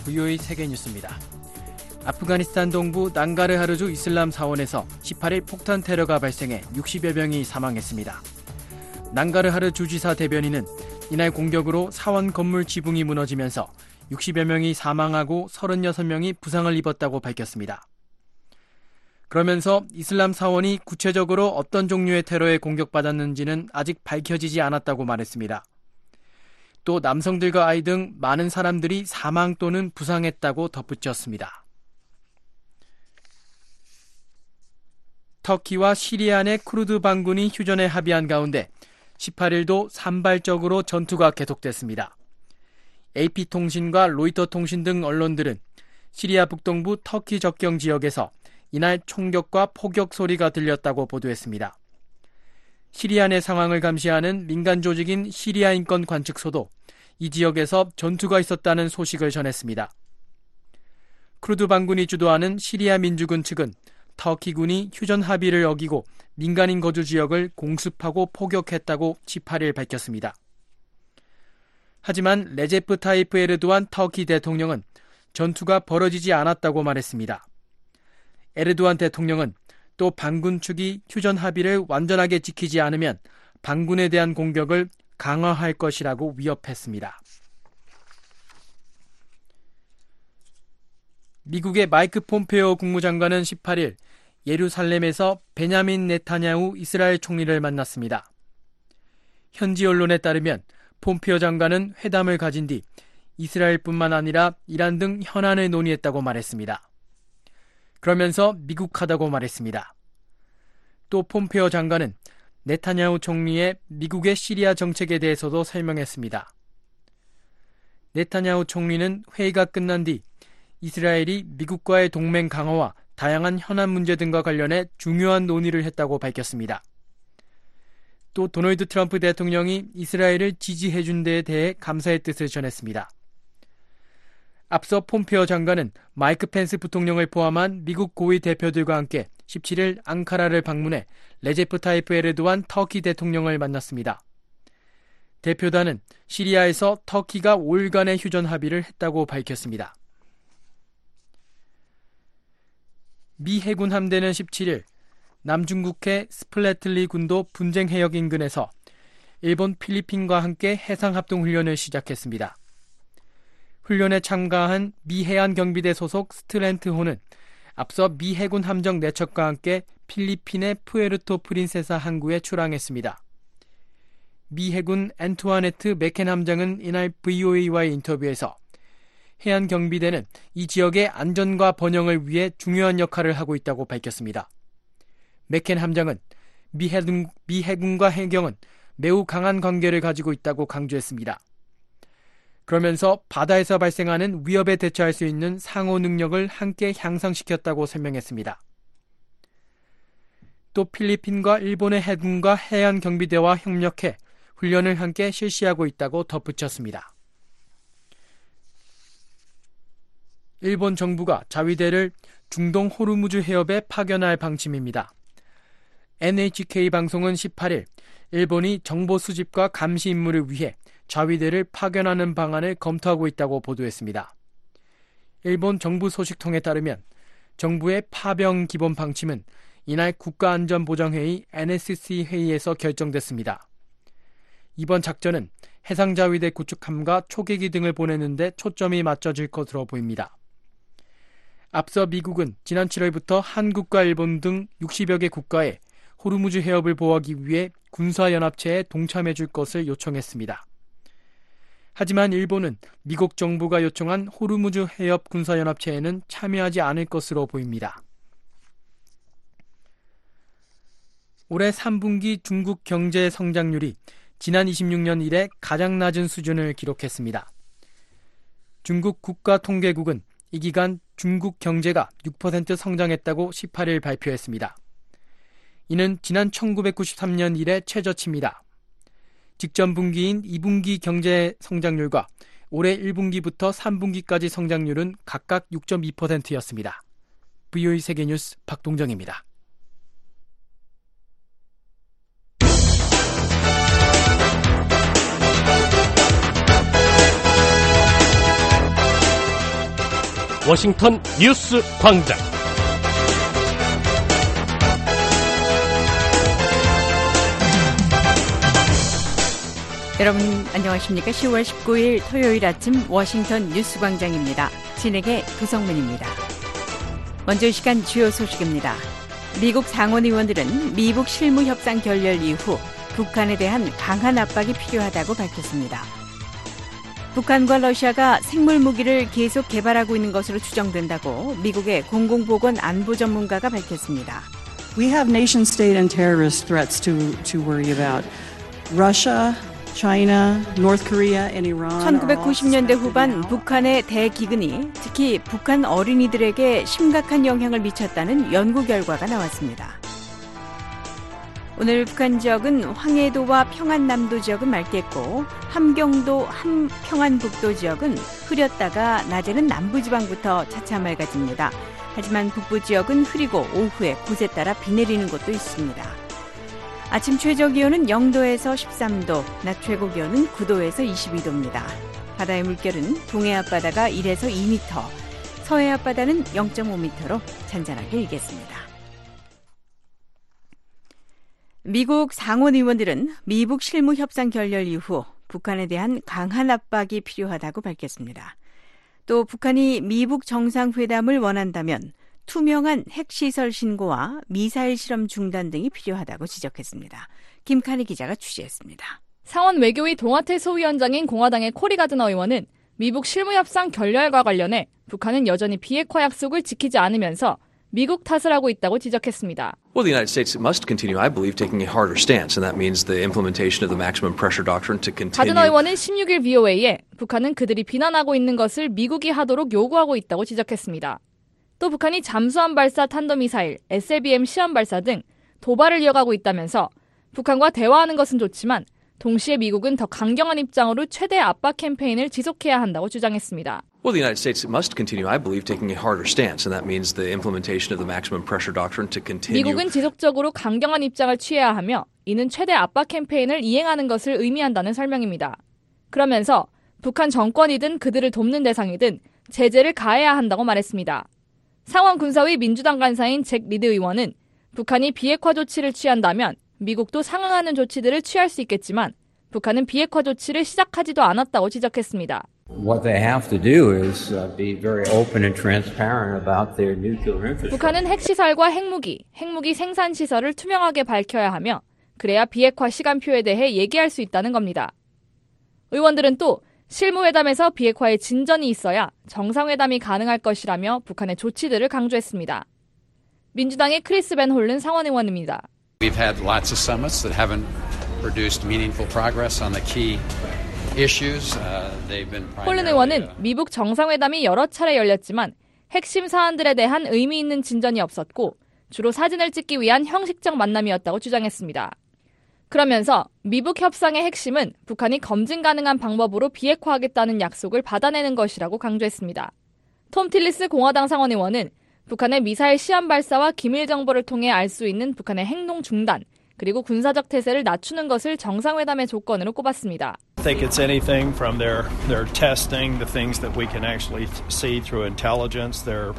VOA 세계뉴스입니다. 아프가니스탄 동부 낭가르하르주 이슬람 사원에서 18일 폭탄 테러가 발생해 60여 명이 사망했습니다. 낭가르하르 주지사 대변인은 이날 공격으로 사원 건물 지붕이 무너지면서 60여 명이 사망하고 36명이 부상을 입었다고 밝혔습니다. 그러면서 이슬람 사원이 구체적으로 어떤 종류의 테러에 공격받았는지는 아직 밝혀지지 않았다고 말했습니다. 또 남성들과 아이 등 많은 사람들이 사망 또는 부상했다고 덧붙였습니다. 터키와 시리아 내 쿠르드 반군이 휴전에 합의한 가운데 18일도 산발적으로 전투가 계속됐습니다. AP통신과 로이터 통신 등 언론들은 시리아 북동부 터키 접경 지역에서 이날 총격과 포격 소리가 들렸다고 보도했습니다. 시리아 내 상황을 감시하는 민간 조직인 시리아 인권 관측소도 이 지역에서 전투가 있었다는 소식을 전했습니다. 쿠르드 반군이 주도하는 시리아 민주군 측은 터키군이 휴전 합의를 어기고 민간인 거주 지역을 공습하고 포격했다고 18일 밝혔습니다. 하지만 레제프 타이프 에르도안 터키 대통령은 전투가 벌어지지 않았다고 말했습니다. 에르도안 대통령은 또 반군 측이 휴전 합의를 완전하게 지키지 않으면 반군에 대한 공격을 강화할 것이라고 위협했습니다. 미국의 마이크 폼페오 국무장관은 18일 예루살렘에서 베냐민 네타냐후 이스라엘 총리를 만났습니다. 현지 언론에 따르면 폼페오 장관은 회담을 가진 뒤 이스라엘뿐만 아니라 이란 등 현안을 논의했다고 말했습니다. 그러면서 미국하다고 말했습니다. 또 폼페오 장관은 네타냐후 총리의 미국의 시리아 정책에 대해서도 설명했습니다. 네타냐후 총리는 회의가 끝난 뒤 이스라엘이 미국과의 동맹 강화와 다양한 현안 문제 등과 관련해 중요한 논의를 했다고 밝혔습니다. 또 도널드 트럼프 대통령이 이스라엘을 지지해준 데에 대해 감사의 뜻을 전했습니다. 앞서 폼페오 장관은 마이크 펜스 부통령을 포함한 미국 고위 대표들과 함께 17일 앙카라를 방문해 레제프 타이프 에르도안 터키 대통령을 만났습니다. 대표단은 시리아에서 터키가 5일간의 휴전 합의를 했다고 밝혔습니다. 미 해군 함대는 17일 남중국해 스플래틀리 군도 분쟁 해역 인근에서 일본, 필리핀과 함께 해상합동훈련을 시작했습니다. 훈련에 참가한 미 해안경비대 소속 스트렌트호는 앞서 미 해군 함정 4척과 함께 필리핀의 푸에르토 프린세사 항구에 출항했습니다. 미 해군 앤투아네트 메켄 함장은 이날 VOA와의 인터뷰에서 해안경비대는 이 지역의 안전과 번영을 위해 중요한 역할을 하고 있다고 밝혔습니다. 메켄 함장은 미 해군과 해경은 매우 강한 관계를 가지고 있다고 강조했습니다. 그러면서 바다에서 발생하는 위협에 대처할 수 있는 상호 능력을 함께 향상시켰다고 설명했습니다. 또 필리핀과 일본의 해군과 해안경비대와 협력해 훈련을 함께 실시하고 있다고 덧붙였습니다. 일본 정부가 자위대를 중동 호르무즈 해협에 파견할 방침입니다. NHK 방송은 18일 일본이 정보 수집과 감시 임무를 위해 자위대를 파견하는 방안을 검토하고 있다고 보도했습니다. 일본 정부 소식통에 따르면 정부의 파병 기본 방침은 이날 국가안전보장회의 NSC 회의에서 결정됐습니다. 이번 작전은 해상자위대 구축함과 초계기 등을 보내는 데 초점이 맞춰질 것으로 보입니다. 앞서 미국은 지난 7월부터 한국과 일본 등 60여 개 국가에 호르무즈 해협을 보호하기 위해 군사연합체에 동참해 줄 것을 요청했습니다. 하지만 일본은 미국 정부가 요청한 호르무즈 해협 군사연합체에는 참여하지 않을 것으로 보입니다. 올해 3분기 중국 경제 성장률이 지난 26년 이래 가장 낮은 수준을 기록했습니다. 중국 국가통계국은 이 기간 중국 경제가 6% 성장했다고 18일 발표했습니다. 이는 지난 1993년 이래 최저치입니다. 직전 분기인 2분기 경제 성장률과 올해 1분기부터 3분기까지 성장률은 각각 6.2%였습니다. VOA 세계뉴스 박동정입니다. 워싱턴 뉴스 광장. 여러분 안녕하십니까? 10월 19일 토요일 아침 워싱턴 뉴스 광장입니다. 진행의 구성문입니다. 먼저 이 시간 주요 소식입니다. 미국 상원의원들은 미북 실무협상 결렬 이후 북한에 대한 강한 압박이 필요하다고 밝혔습니다. 북한과 러시아가 생물무기를 계속 개발하고 있는 것으로 추정된다고 미국의 공공보건 안보 전문가가 밝혔습니다. We have nation-state and terrorist threats to worry about. Russia, China, North Korea, and Iran. 1990년대 후반 북한의 대기근이 특히 북한 어린이들에게 심각한 영향을 미쳤다는 연구 결과가 나왔습니다. 오늘 북한 지역은 황해도와 평안남도 지역은 맑겠고 함경도, 평안북도 지역은 흐렸다가 낮에는 남부지방부터 차차 맑아집니다. 하지만 북부 지역은 흐리고 오후에 곳에 따라 비 내리는 곳도 있습니다. 아침 최저 기온은 0도에서 13도, 낮 최고 기온은 9도에서 22도입니다. 바다의 물결은 동해 앞바다가 1에서 2m, 서해 앞바다는 0.5m로 잔잔하게 일겠습니다. 미국 상원의원들은 미북 실무협상 결렬 이후 북한에 대한 강한 압박이 필요하다고 밝혔습니다. 또 북한이 미북 정상회담을 원한다면 투명한 핵시설 신고와 미사일 실험 중단 등이 필요하다고 지적했습니다. 김칸희 기자가 취재했습니다. 상원 외교위 동아태 소위원장인 공화당의 코리 가드너 의원은 미북 실무협상 결렬과 관련해 북한은 여전히 비핵화 약속을 지키지 않으면서 미국 탓을 하고 있다고 지적했습니다. Well, the United States must continue, I believe, taking a harder stance, and that means the implementation of the maximum pressure doctrine to continue. 가드너 의원은 16일 VOA에 북한은 그들이 비난하고 있는 것을 미국이 하도록 요구하고 있다고 지적했습니다. 또 북한이 잠수함 발사 탄도미사일, SLBM 시험 발사 등 도발을 이어가고 있다면서 북한과 대화하는 것은 좋지만 동시에 미국은 더 강경한 입장으로 최대 압박 캠페인을 지속해야 한다고 주장했습니다. Well, the United States must continue, I believe, taking a harder stance, and that means the implementation of the maximum pressure doctrine to continue. 미국은 지속적으로 강경한 입장을 취해야 하며 이는 최대 압박 캠페인을 이행하는 것을 의미한다는 설명입니다. 그러면서 북한 정권이든 그들을 돕는 대상이든 제재를 가해야 한다고 말했습니다. 상원 군사위 민주당 간사인 잭 리드 의원은 북한이 비핵화 조치를 취한다면 미국도 상응하는 조치들을 취할 수 있겠지만 북한은 비핵화 조치를 시작하지도 않았다고 지적했습니다. What they have to do is be very open and transparent about their nuclear infrastructure. 북한은 핵시설과 핵무기 생산 시설을 투명하게 밝혀야 하며 그래야 비핵화 시간표에 대해 얘기할 수 있다는 겁니다. 의원들은 또 실무회담에서 비핵화에 진전이 있어야 정상회담이 가능할 것이라며 북한의 조치들을 강조했습니다. 민주당의 크리스 벤 홀른 상원의원입니다. We've had lots of summits that haven't produced meaningful progress on the key issues. 홀른 의원은 미북 정상회담이 여러 차례 열렸지만 핵심 사안들에 대한 의미 있는 진전이 없었고 주로 사진을 찍기 위한 형식적 만남이었다고 주장했습니다. 그러면서 미북 협상의 핵심은 북한이 검증 가능한 방법으로 비핵화하겠다는 약속을 받아내는 것이라고 강조했습니다. 톰 틸리스 공화당 상원의원은 북한의 미사일 시험 발사와 기밀 정보를 통해 알 수 있는 북한의 행동 중단, 그리고 군사적 태세를 낮추는 것을 정상회담의 조건으로 꼽았습니다. I think it's anything from their testing, the things that we can actually see through intelligence, their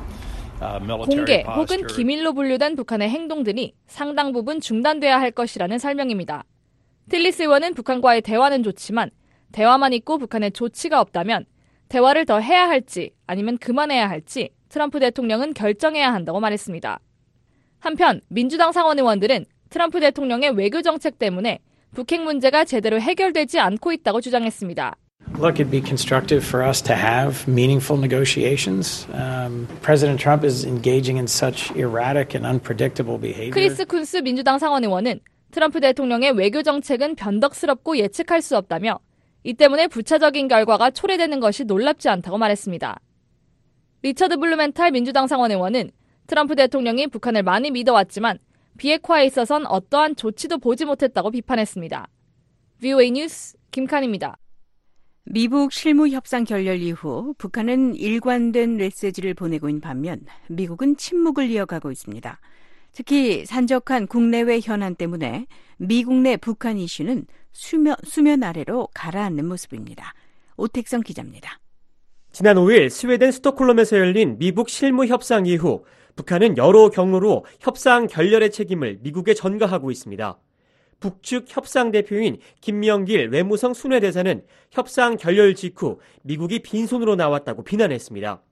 공개 military 혹은 posture. 기밀로 분류된 북한의 행동들이 상당 부분 중단돼야 할 것이라는 설명입니다. 틸리스 의원은 북한과의 대화는 좋지만 대화만 있고 북한의 조치가 없다면 대화를 더 해야 할지 아니면 그만해야 할지 트럼프 대통령은 결정해야 한다고 말했습니다. 한편 민주당 상원의원들은 트럼프 대통령의 외교 정책 때문에 북핵 문제가 제대로 해결되지 않고 있다고 주장했습니다. Look, it'd be constructive for us to have meaningful negotiations. President Trump is engaging in such erratic and unpredictable behavior. 크리스 쿤스 민주당 상원의원은 트럼프 대통령의 외교 정책은 변덕스럽고 예측할 수 없다며 이 때문에 부차적인 결과가 초래되는 것이 놀랍지 않다고 말했습니다. 리처드 블루멘탈 민주당 상원의원은 트럼프 대통령이 북한을 많이 믿어왔지만 비핵화에 있어선 어떠한 조치도 보지 못했다고 비판했습니다. VOA 뉴스 김칸입니다. 미북 실무협상 결렬 이후 북한은 일관된 메시지를 보내고 있는 반면 미국은 침묵을 이어가고 있습니다. 특히 산적한 국내외 현안 때문에 미국 내 북한 이슈는 수면 아래로 가라앉는 모습입니다. 오택성 기자입니다. 지난 5일 스웨덴 스톡홀름에서 열린 미북 실무 협상 이후 북한은 여러 경로로 협상 결렬의 책임을 미국에 전가하고 있습니다. 북측 협상 대표인 김명길 외무성 순회대사는 협상 결렬 직후 미국이 빈손으로 나왔다고 비난했습니다.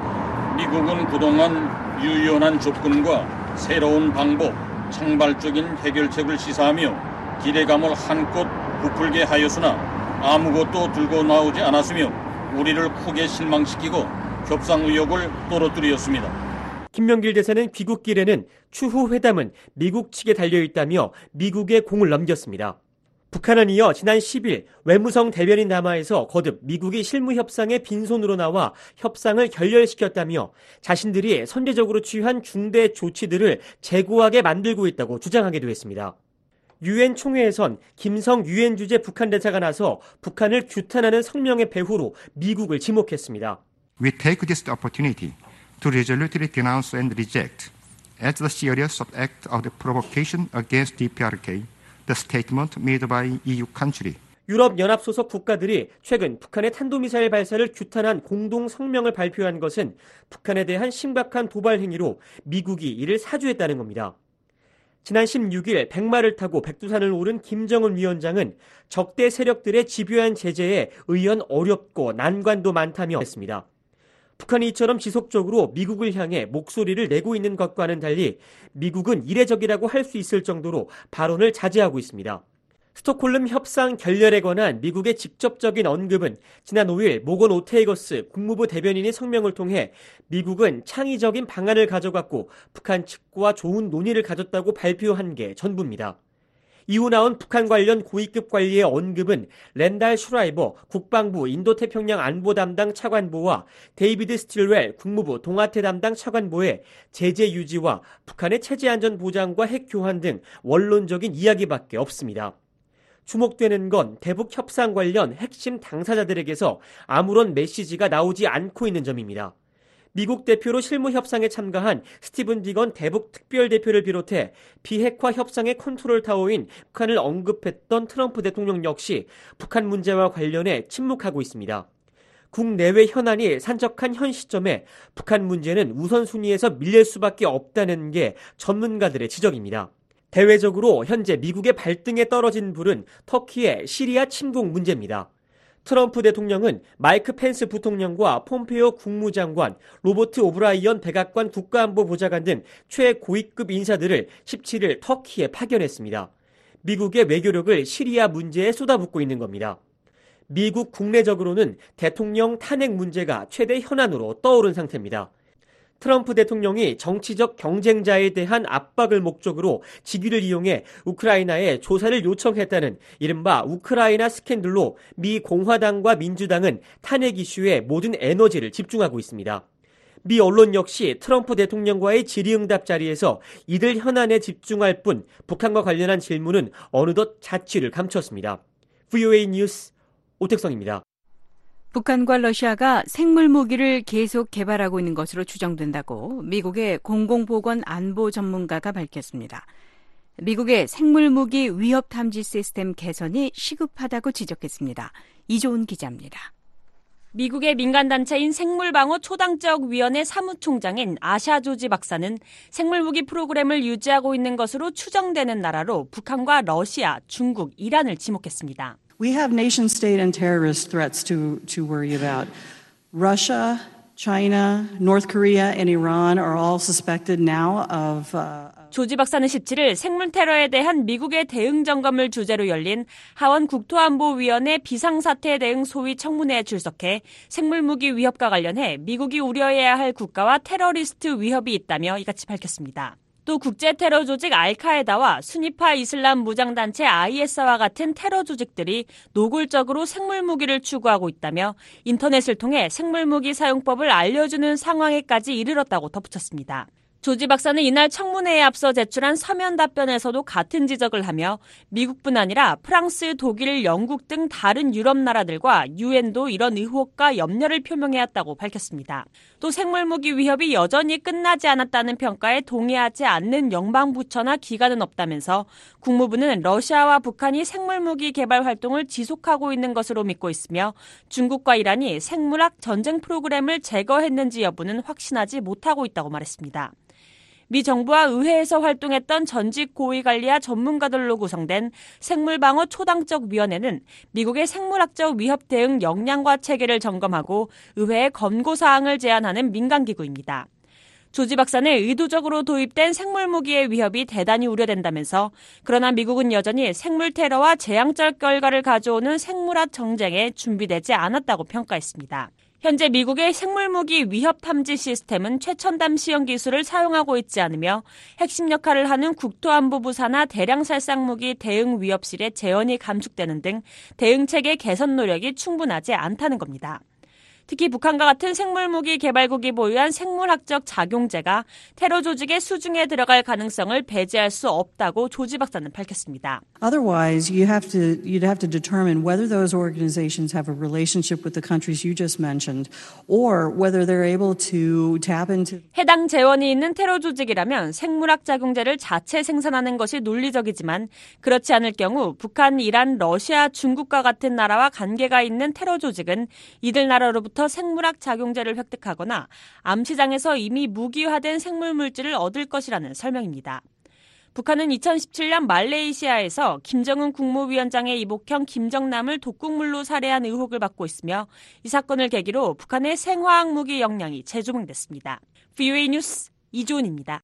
미국은 그동안 유연한 접근과 새로운 방법, 창발적인 해결책을 시사하며 기대감을 한껏 부풀게 하였으나 아무것도 들고 나오지 않았으며 우리를 크게 실망시키고 협상 의욕을 떨어뜨렸습니다. 김명길 대사는 귀국길에는 추후 회담은 미국 측에 달려있다며 미국에 공을 넘겼습니다. 북한은 이어 지난 10일 외무성 대변인 담화에서 거듭 미국이 실무협상에 빈손으로 나와 협상을 결렬시켰다며 자신들이 선제적으로 취한 중대 조치들을 재고하게 만들고 있다고 주장하기도 했습니다. 유엔 총회에선 김성 유엔 주재 북한 대사가 나서 북한을 규탄하는 성명의 배후로 미국을 지목했습니다. We take this opportunity to resolutely denounce and reject as the serious act of the provocation against DPRK, the statement made by EU country. 유럽연합 소속 국가들이 최근 북한의 탄도미사일 발사를 규탄한 공동 성명을 발표한 것은 북한에 대한 심각한 도발 행위로 미국이 이를 사주했다는 겁니다. 지난 16일 백마를 타고 백두산을 오른 김정은 위원장은 적대 세력들의 집요한 제재에 의연 어렵고 난관도 많다며 했습니다. 북한이 이처럼 지속적으로 미국을 향해 목소리를 내고 있는 것과는 달리 미국은 이례적이라고 할 수 있을 정도로 발언을 자제하고 있습니다. 스톡홀름 협상 결렬에 관한 미국의 직접적인 언급은 지난 5일 모건 오테이거스 국무부 대변인이 성명을 통해 미국은 창의적인 방안을 가져갔고 북한 측과 좋은 논의를 가졌다고 발표한 게 전부입니다. 이후 나온 북한 관련 고위급 관리의 언급은 랜달 슈라이버 국방부 인도태평양 안보 담당 차관보와 데이비드 스틸웰 국무부 동아태 담당 차관보의 제재 유지와 북한의 체제 안전 보장과 핵 교환 등 원론적인 이야기밖에 없습니다. 주목되는 건 대북 협상 관련 핵심 당사자들에게서 아무런 메시지가 나오지 않고 있는 점입니다. 미국 대표로 실무 협상에 참가한 스티븐 비건 대북 특별대표를 비롯해 비핵화 협상의 컨트롤 타워인 북한을 언급했던 트럼프 대통령 역시 북한 문제와 관련해 침묵하고 있습니다. 국내외 현안이 산적한 현 시점에 북한 문제는 우선순위에서 밀릴 수밖에 없다는 게 전문가들의 지적입니다. 대외적으로 현재 미국의 발등에 떨어진 불은 터키의 시리아 침공 문제입니다. 트럼프 대통령은 마이크 펜스 부통령과 폼페이오 국무장관, 로버트 오브라이언 백악관 국가안보보좌관 등 최고위급 인사들을 17일 터키에 파견했습니다. 미국의 외교력을 시리아 문제에 쏟아붓고 있는 겁니다. 미국 국내적으로는 대통령 탄핵 문제가 최대 현안으로 떠오른 상태입니다. 트럼프 대통령이 정치적 경쟁자에 대한 압박을 목적으로 직위를 이용해 우크라이나에 조사를 요청했다는 이른바 우크라이나 스캔들로 미 공화당과 민주당은 탄핵 이슈에 모든 에너지를 집중하고 있습니다. 미 언론 역시 트럼프 대통령과의 질의응답 자리에서 이들 현안에 집중할 뿐 북한과 관련한 질문은 어느덧 자취를 감췄습니다. VOA 뉴스 오택성입니다. 북한과 러시아가 생물 무기를 계속 개발하고 있는 것으로 추정된다고 미국의 공공보건 안보 전문가가 밝혔습니다. 미국의 생물 무기 위협 탐지 시스템 개선이 시급하다고 지적했습니다. 이조은 기자입니다. 미국의 민간단체인 생물방어초당적위원회 사무총장인 아샤 조지 박사는 생물무기 프로그램을 유지하고 있는 것으로 추정되는 나라로 북한과 러시아, 중국, 이란을 지목했습니다. We have nation-state and terrorist threats to worry about. Russia, China, North Korea, and Iran are all suspected now of... 조지 박사는 17일 생물 테러에 대한 미국의 대응 점검을 주제로 열린 하원 국토안보위원회 비상사태 대응 소위 청문회에 출석해 생물무기 위협과 관련해 미국이 우려해야 할 국가와 테러리스트 위협이 있다며 이같이 밝혔습니다. 또 국제테러 조직 알카에다와 수니파 이슬람 무장단체 IS와 같은 테러 조직들이 노골적으로 생물무기를 추구하고 있다며 인터넷을 통해 생물무기 사용법을 알려주는 상황에까지 이르렀다고 덧붙였습니다. 조지 박사는 이날 청문회에 앞서 제출한 서면 답변에서도 같은 지적을 하며 미국뿐 아니라 프랑스, 독일, 영국 등 다른 유럽 나라들과 유엔도 이런 의혹과 염려를 표명해왔다고 밝혔습니다. 또 생물무기 위협이 여전히 끝나지 않았다는 평가에 동의하지 않는 영방부처나 기관은 없다면서 국무부는 러시아와 북한이 생물무기 개발 활동을 지속하고 있는 것으로 믿고 있으며 중국과 이란이 생물학 전쟁 프로그램을 제거했는지 여부는 확신하지 못하고 있다고 말했습니다. 미 정부와 의회에서 활동했던 전직 고위관리와 전문가들로 구성된 생물방어 초당적 위원회는 미국의 생물학적 위협 대응 역량과 체계를 점검하고 의회에 권고사항을 제안하는 민간기구입니다. 조지 박사는 의도적으로 도입된 생물무기의 위협이 대단히 우려된다면서 그러나 미국은 여전히 생물 테러와 재앙적 결과를 가져오는 생물학 정쟁에 준비되지 않았다고 평가했습니다. 현재 미국의 생물무기 위협 탐지 시스템은 최첨단 시험 기술을 사용하고 있지 않으며 핵심 역할을 하는 국토안보부 산하 대량 살상무기 대응 위협실의 재원이 감축되는 등 대응체계 개선 노력이 충분하지 않다는 겁니다. 특히 북한과 같은 생물무기 개발국이 보유한 생물학적 작용제가 테러 조직의 수중에 들어갈 가능성을 배제할 수 없다고 조지 박사는 밝혔습니다. Otherwise, you'd have to determine whether those organizations have a relationship with the countries you just mentioned, or whether they're able to tap into. 해당 재원이 있는 테러 조직이라면 생물학 작용제를 자체 생산하는 것이 논리적이지만 그렇지 않을 경우 북한, 이란, 러시아, 중국과 같은 나라와 관계가 있는 테러 조직은 이들 나라로부터 생물학 작용제를 획득하거나 암시장에서 이미 무기화된 생물물질을 얻을 것이라는 설명입니다. 북한은 2017년 말레이시아에서 김정은 국무위원장의 이복형 김정남을 독극물로 살해한 의혹을 받고 있으며 이 사건을 계기로 북한의 생화학 무기 역량이 재조명됐습니다. VOA 뉴스 이주은입니다.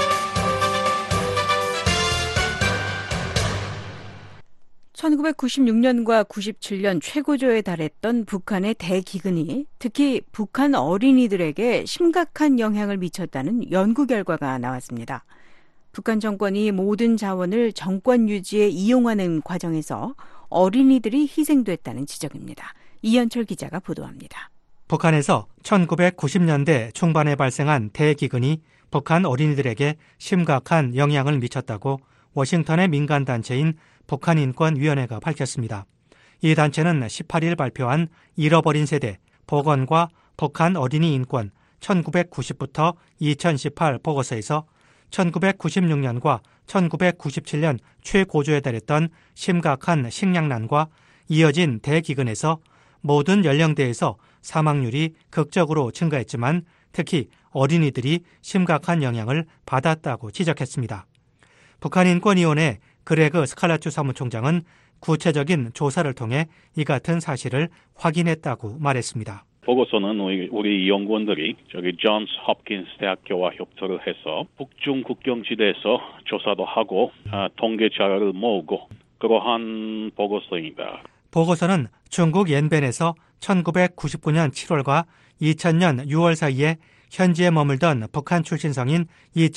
(1996년과 97년) 최고조에 달했던 북한의 대기근이 특히 북한 어린이들에게 심각한 영향을 미쳤다는 연구 결과가 나왔습니다. 북한 정권이 모든 자원을 정권 유지에 이용하는 과정에서 어린이들이 희생됐다는 지적입니다. 이현철 기자가 보도합니다. 북한에서 1990년대 중반에 발생한 대기근이 북한 어린이들에게 심각한 영향을 미쳤다고 워싱턴의 민간단체인 북한인권위원회가 밝혔습니다. 이 단체는 18일 발표한 잃어버린 세대, 복원과 북한 어린이 인권 1990부터 2018 보고서에서 1996년과 1997년 최고조에 달했던 심각한 식량난과 이어진 대기근에서 모든 연령대에서 사망률이 극적으로 증가했지만 특히 어린이들이 심각한 영향을 받았다고 지적했습니다. 북한인권위원회 그레그 스칼라투 사무총장은 구체적인 조사를 통해 이 같은 사실을 확인했다고 말했습니다. 보고서는 우리 연구원들이 존스 홉킨스 대학교와 협조를 해서 북중 국경지대에서 조사도 하고 통계 자료를 모으고 그러한 보고서입니다. 보고서는 중국 옌벤에서 1999년 7월과 2000년 6월 사이에 현지에 머물던 북한 출신 성인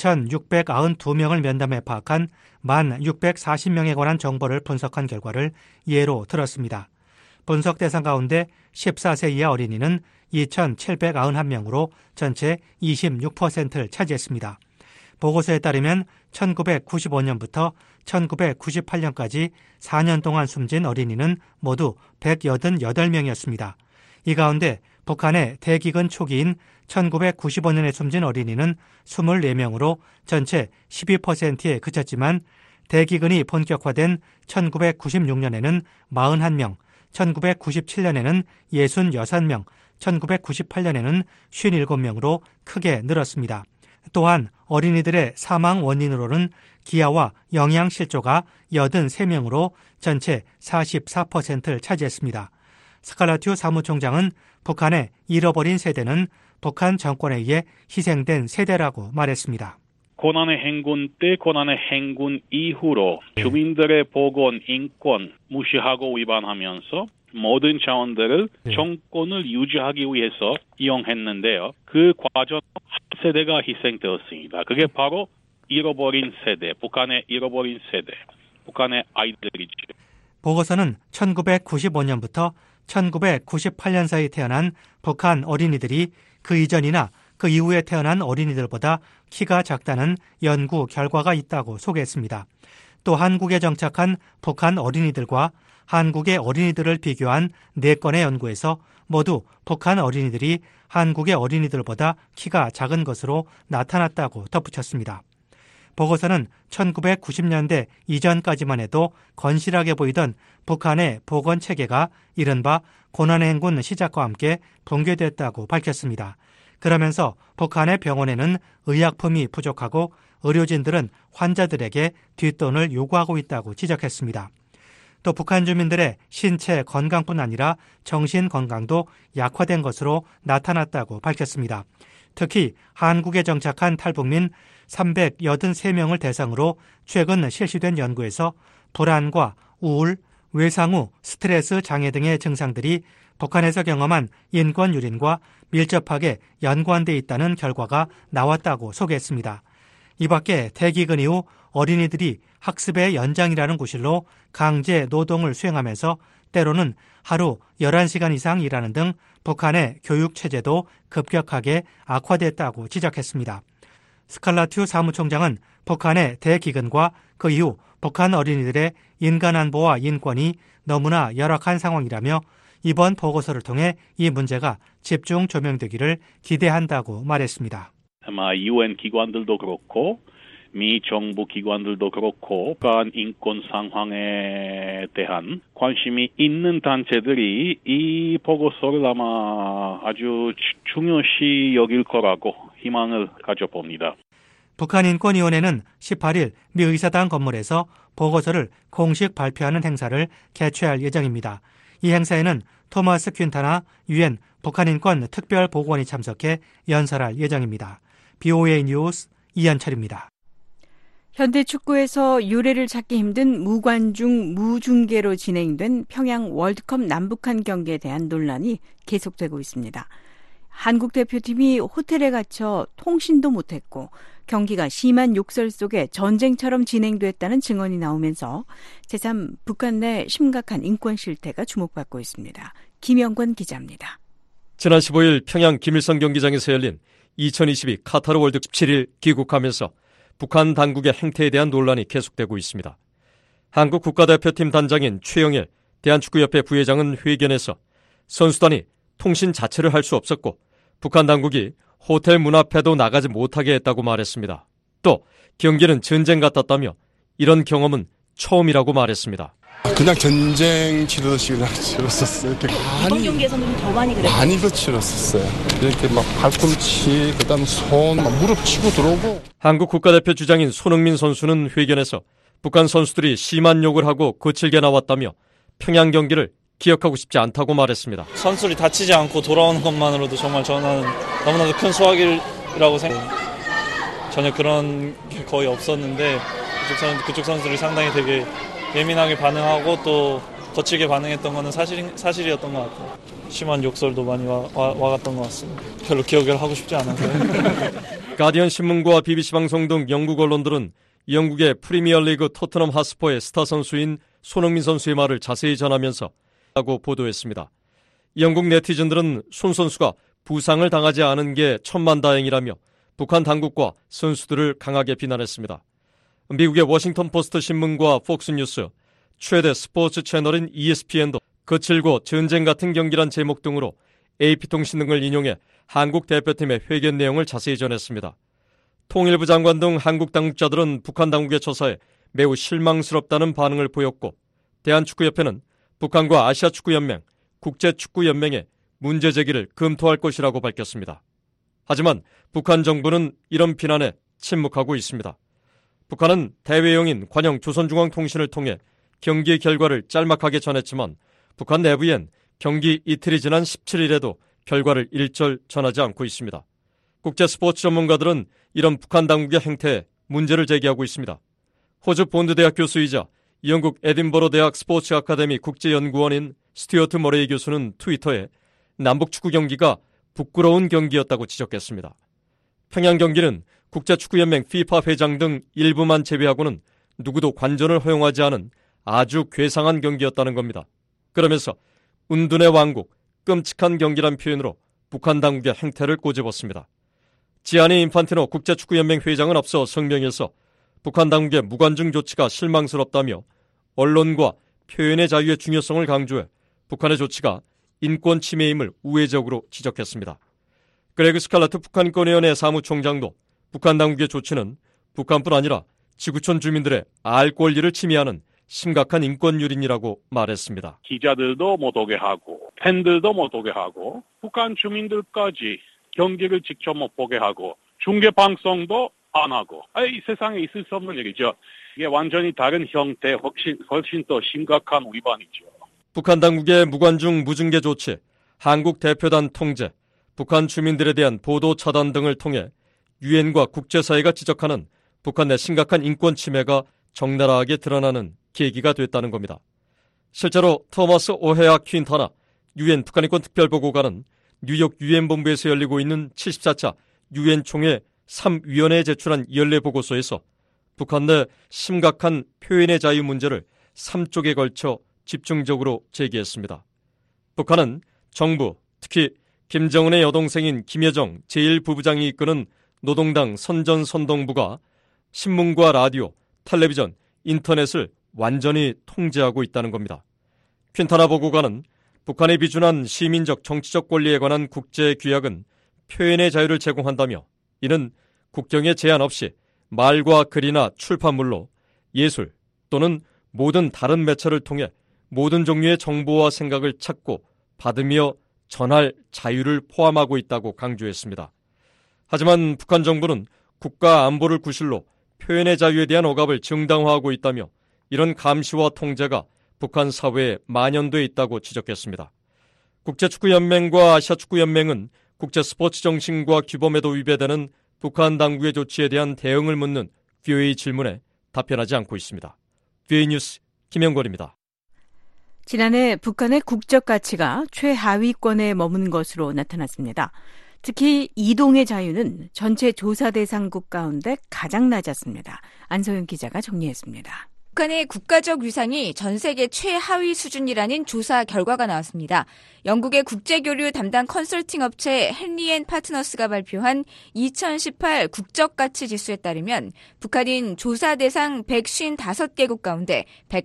2,692명을 면담해 파악한 1,640명에 관한 정보를 분석한 결과를 예로 들었습니다. 분석 대상 가운데 14세 이하 어린이는 2,791명으로 전체 26%를 차지했습니다. 보고서에 따르면 1995년부터 1998년까지 4년 동안 숨진 어린이는 모두 188명이었습니다. 이 가운데 북한의 대기근 초기인 1995년에 숨진 어린이는 24명으로 전체 12%에 그쳤지만 대기근이 본격화된 1996년에는 41명, 1997년에는 66명, 1998년에는 57명으로 크게 늘었습니다. 또한 어린이들의 사망 원인으로는 기아와 영양실조가 83명으로 전체 44%를 차지했습니다. 스칼라투 사무총장은 북한의 잃어버린 세대는 북한 정권에 의해 희생된 세대라고 말했습니다. 고난의 행군 때, 고난의 행군 이후로 주민들의 복원, 인권 무시하고 위반하면서 모든 자원들을 정권을 유지하기 위해서 이용했는데요. 그 과정 한 세대가 희생되었습니다. 그게 바로 잃어버린 세대, 북한의 잃어버린 세대, 북한의 아이들이죠. 보고서는 1995년부터 1998년 사이 태어난 북한 어린이들이 그 이전이나 그 이후에 태어난 어린이들보다 키가 작다는 연구 결과가 있다고 소개했습니다. 또 한국에 정착한 북한 어린이들과 한국의 어린이들을 비교한 4건의 연구에서 모두 북한 어린이들이 한국의 어린이들보다 키가 작은 것으로 나타났다고 덧붙였습니다. 보고서는 1990년대 이전까지만 해도 건실하게 보이던 북한의 보건체계가 이른바 고난의 행군 시작과 함께 붕괴됐다고 밝혔습니다. 그러면서 북한의 병원에는 의약품이 부족하고 의료진들은 환자들에게 뒷돈을 요구하고 있다고 지적했습니다. 또 북한 주민들의 신체 건강뿐 아니라 정신 건강도 약화된 것으로 나타났다고 밝혔습니다. 특히 한국에 정착한 탈북민 383명을 대상으로 최근 실시된 연구에서 불안과 우울, 외상 후 스트레스 장애 등의 증상들이 북한에서 경험한 인권 유린과 밀접하게 연관돼 있다는 결과가 나왔다고 소개했습니다. 이 밖에 대기근 이후 어린이들이 학습의 연장이라는 구실로 강제 노동을 수행하면서 때로는 하루 11시간 이상 일하는 등 북한의 교육 체제도 급격하게 악화됐다고 지적했습니다. 스칼라튜 사무총장은 북한의 대기근과 그 이후 북한 어린이들의 인간안보와 인권이 너무나 열악한 상황이라며 이번 보고서를 통해 이 문제가 집중 조명되기를 기대한다고 말했습니다. 아마 UN 기관들도 그렇고 미 정부 기관들도 그렇고 북한 인권 상황에 대한 관심이 있는 단체들이 이 보고서를 아마 아주 중요시 여길 거라고 희망을 가져봅니다. 북한인권위원회는 18일 미 의사당 건물에서 보고서를 공식 발표하는 행사를 개최할 예정입니다. 이 행사에는 토마스 퀸타나 유엔 북한인권 특별보고원이 참석해 연설할 예정입니다. BOA 뉴스 이현철입니다. 현대 축구에서 유례를 찾기 힘든 무관중 무중계로 진행된 평양 월드컵 남북한 경기에 대한 논란이 계속되고 있습니다. 한국 대표팀이 호텔에 갇혀 통신도 못했고 경기가 심한 욕설 속에 전쟁처럼 진행됐다는 증언이 나오면서 제3 북한 내 심각한 인권 실태가 주목받고 있습니다. 김영권 기자입니다. 지난 15일 평양 김일성 경기장에서 열린 2022 카타르 월드 17일 귀국하면서 북한 당국의 행태에 대한 논란이 계속되고 있습니다. 한국 국가대표팀 단장인 최영일 대한축구협회 부회장은 회견에서 선수단이 통신 자체를 할 수 없었고 북한 당국이 호텔 문 앞에도 나가지 못하게 했다고 말했습니다. 또 경기는 전쟁 같았다며 이런 경험은 처음이라고 말했습니다. 그냥 전쟁 치르듯이 그냥 치렀었어요. 이번 경기에서는 더 많이 그랬어요. 많이 그 치렀었어요. 이렇게 막 팔꿈치, 그다음 손, 막 무릎 치고 들어오고. 한국 국가대표 주장인 손흥민 선수는 회견에서 북한 선수들이 심한 욕을 하고 거칠게 나왔다며 평양 경기를 기억하고 싶지 않다고 말했습니다. 선수들이 다치지 않고 돌아오는 것만으로도 정말 저는 너무나도 큰 수확이라고 생각해요. 전혀 그런 게 거의 없었는데 그쪽 선수들이 상당히 되게 예민하게 반응하고 또 거칠게 반응했던 거는 사실이었던 것 같아요. 심한 욕설도 많이 와갔던 것 같습니다. 별로 기억을 하고 싶지 않아서요. 가디언 신문과 BBC 방송 등 영국 언론들은 영국의 프리미어리그 토트넘 핫스퍼의 스타 선수인 손흥민 선수의 말을 자세히 전하면서 라고 보도했습니다. 영국 네티즌들은 손 선수가 부상을 당하지 않은 게 천만다행이라며 북한 당국과 선수들을 강하게 비난했습니다. 미국의 워싱턴 포스트 신문과 폭스뉴스, 최대 스포츠 채널인 ESPN도 거칠고 전쟁 같은 경기란 제목 등으로 AP통신 등을 인용해 한국 대표팀의 회견 내용을 자세히 전했습니다. 통일부 장관 등 한국 당국자들은 북한 당국의 처사에 매우 실망스럽다는 반응을 보였고 대한축구협회는 북한과 아시아축구연맹, 국제축구연맹에 문제 제기를 검토할 것이라고 밝혔습니다. 하지만 북한 정부는 이런 비난에 침묵하고 있습니다. 북한은 대외용인 관영 조선중앙통신을 통해 경기 결과를 짤막하게 전했지만 북한 내부엔 경기 이틀이 지난 17일에도 결과를 일절 전하지 않고 있습니다. 국제스포츠 전문가들은 이런 북한 당국의 행태에 문제를 제기하고 있습니다. 호주 본드대학 교수이자 영국 에딘버러 대학 스포츠 아카데미 국제연구원인 스튜어트 머레이 교수는 트위터에 남북축구 경기가 부끄러운 경기였다고 지적했습니다. 평양 경기는 국제축구연맹 FIFA 회장 등 일부만 제외하고는 누구도 관전을 허용하지 않은 아주 괴상한 경기였다는 겁니다. 그러면서 운둔의 왕국, 끔찍한 경기란 표현으로 북한 당국의 행태를 꼬집었습니다. 지아니 인판티노 국제축구연맹 회장은 앞서 성명에서 북한 당국의 무관중 조치가 실망스럽다며 언론과 표현의 자유의 중요성을 강조해 북한의 조치가 인권 침해임을 우회적으로 지적했습니다. 그레그 스칼라트 북한인권위원회 사무총장도 북한 당국의 조치는 북한뿐 아니라 지구촌 주민들의 알 권리를 침해하는 심각한 인권 유린이라고 말했습니다. 기자들도 못 오게 하고 팬들도 못 오게 하고 북한 주민들까지 경기를 직접 못 보게 하고 중계 방송도 안 하고 이 세상에 있을 수 없는 얘기죠. 이게 완전히 다른 형태, 훨씬 더 심각한 위반이죠. 북한 당국의 무관중 무중계 조치, 한국 대표단 통제, 북한 주민들에 대한 보도 차단 등을 통해 유엔과 국제사회가 지적하는 북한 내 심각한 인권 침해가 적나라하게 드러나는 계기가 됐다는 겁니다. 실제로 토마스 오헤아 퀸타나 유엔 북한인권 특별보고관은 뉴욕 유엔 본부에서 열리고 있는 74차 유엔 총회 3위원회에 제출한 연례 보고서에서 북한 내 심각한 표현의 자유 문제를 3쪽에 걸쳐 집중적으로 제기했습니다. 북한은 정부, 특히 김정은의 여동생인 김여정 제1부부장이 이끄는 노동당 선전선동부가 신문과 라디오, 텔레비전, 인터넷을 완전히 통제하고 있다는 겁니다. 퀸타나 보고관은 북한이 비준한 시민적 정치적 권리에 관한 국제규약은 표현의 자유를 제공한다며 이는 국경에 제한 없이 말과 글이나 출판물로 예술 또는 모든 다른 매체를 통해 모든 종류의 정보와 생각을 찾고 받으며 전할 자유를 포함하고 있다고 강조했습니다. 하지만 북한 정부는 국가 안보를 구실로 표현의 자유에 대한 억압을 정당화하고 있다며 이런 감시와 통제가 북한 사회에 만연돼 있다고 지적했습니다. 국제축구연맹과 아시아축구연맹은 국제스포츠 정신과 규범에도 위배되는 북한 당국의 조치에 대한 대응을 묻는 VOA 질문에 답변하지 않고 있습니다. VOA 뉴스 김영걸입니다. 지난해 북한의 국적 가치가 최하위권에 머문 것으로 나타났습니다. 특히 이동의 자유는 전체 조사 대상국 가운데 가장 낮았습니다. 안소영 기자가 정리했습니다. 북한의 국가적 위상이 전 세계 최하위 수준이라는 조사 결과가 나왔습니다. 영국의 국제교류 담당 컨설팅 업체 헨리 앤 파트너스가 발표한 2018 국적가치 지수에 따르면 북한은 조사 대상 155개국 가운데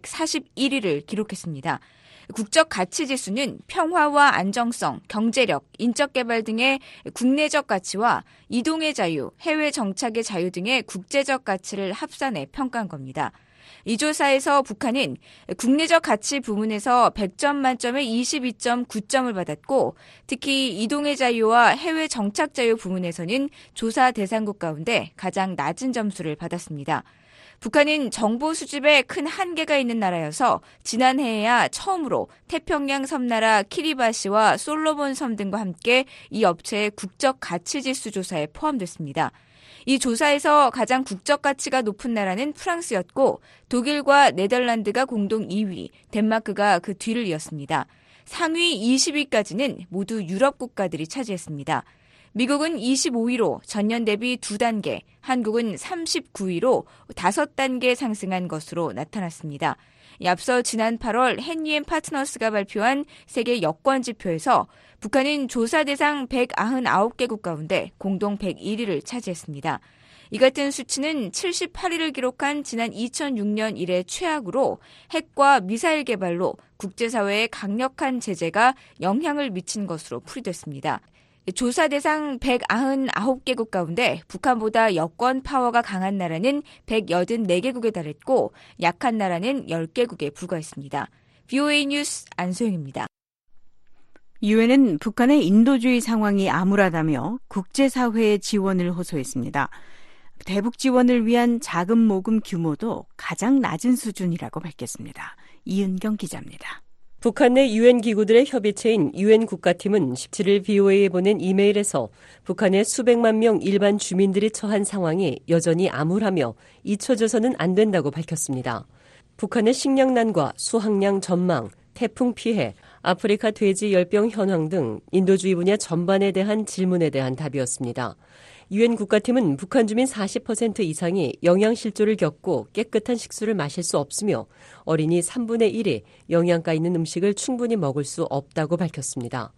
141위를 기록했습니다. 국적 가치 지수는 평화와 안정성, 경제력, 인적 개발 등의 국내적 가치와 이동의 자유, 해외 정착의 자유 등의 국제적 가치를 합산해 평가한 겁니다. 이 조사에서 북한은 국내적 가치 부문에서 100점 만점에 22.9점을 받았고 특히 이동의 자유와 해외 정착 자유 부문에서는 조사 대상국 가운데 가장 낮은 점수를 받았습니다. 북한은 정보 수집에 큰 한계가 있는 나라여서 지난해에야 처음으로 태평양 섬나라 키리바시와 솔로몬 섬 등과 함께 이 업체의 국적 가치 지수 조사에 포함됐습니다. 이 조사에서 가장 국적 가치가 높은 나라는 프랑스였고 독일과 네덜란드가 공동 2위, 덴마크가 그 뒤를 이었습니다. 상위 20위까지는 모두 유럽 국가들이 차지했습니다. 미국은 25위로 전년 대비 2단계, 한국은 39위로 5단계 상승한 것으로 나타났습니다. 앞서 지난 8월 헨리 앤 파트너스가 발표한 세계 여권 지표에서 북한은 조사 대상 199개국 가운데 공동 101위를 차지했습니다. 이 같은 수치는 78위를 기록한 지난 2006년 이래 최악으로 핵과 미사일 개발로 국제사회에 강력한 제재가 영향을 미친 것으로 풀이됐습니다. 조사 대상 199개국 가운데 북한보다 여권 파워가 강한 나라는 184개국에 달했고 약한 나라는 10개국에 불과했습니다. VOA 뉴스 안소영입니다. 유엔은 북한의 인도주의 상황이 암울하다며 국제사회의 지원을 호소했습니다. 대북 지원을 위한 자금 모금 규모도 가장 낮은 수준이라고 밝혔습니다. 이은경 기자입니다. 북한 내 유엔 기구들의 협의체인 유엔 국가팀은 17일 VOA에 보낸 이메일에서 북한의 수백만 명 일반 주민들이 처한 상황이 여전히 암울하며 잊혀져서는 안 된다고 밝혔습니다. 북한의 식량난과 수확량 전망, 태풍 피해, 아프리카 돼지 열병 현황 등 인도주의 분야 전반에 대한 질문에 대한 답이었습니다. 유엔 국가팀은 북한 주민 40% 이상이 영양실조를 겪고 깨끗한 식수를 마실 수 없으며 어린이 3분의 1이 영양가 있는 음식을 충분히 먹을 수 없다고 밝혔습니다.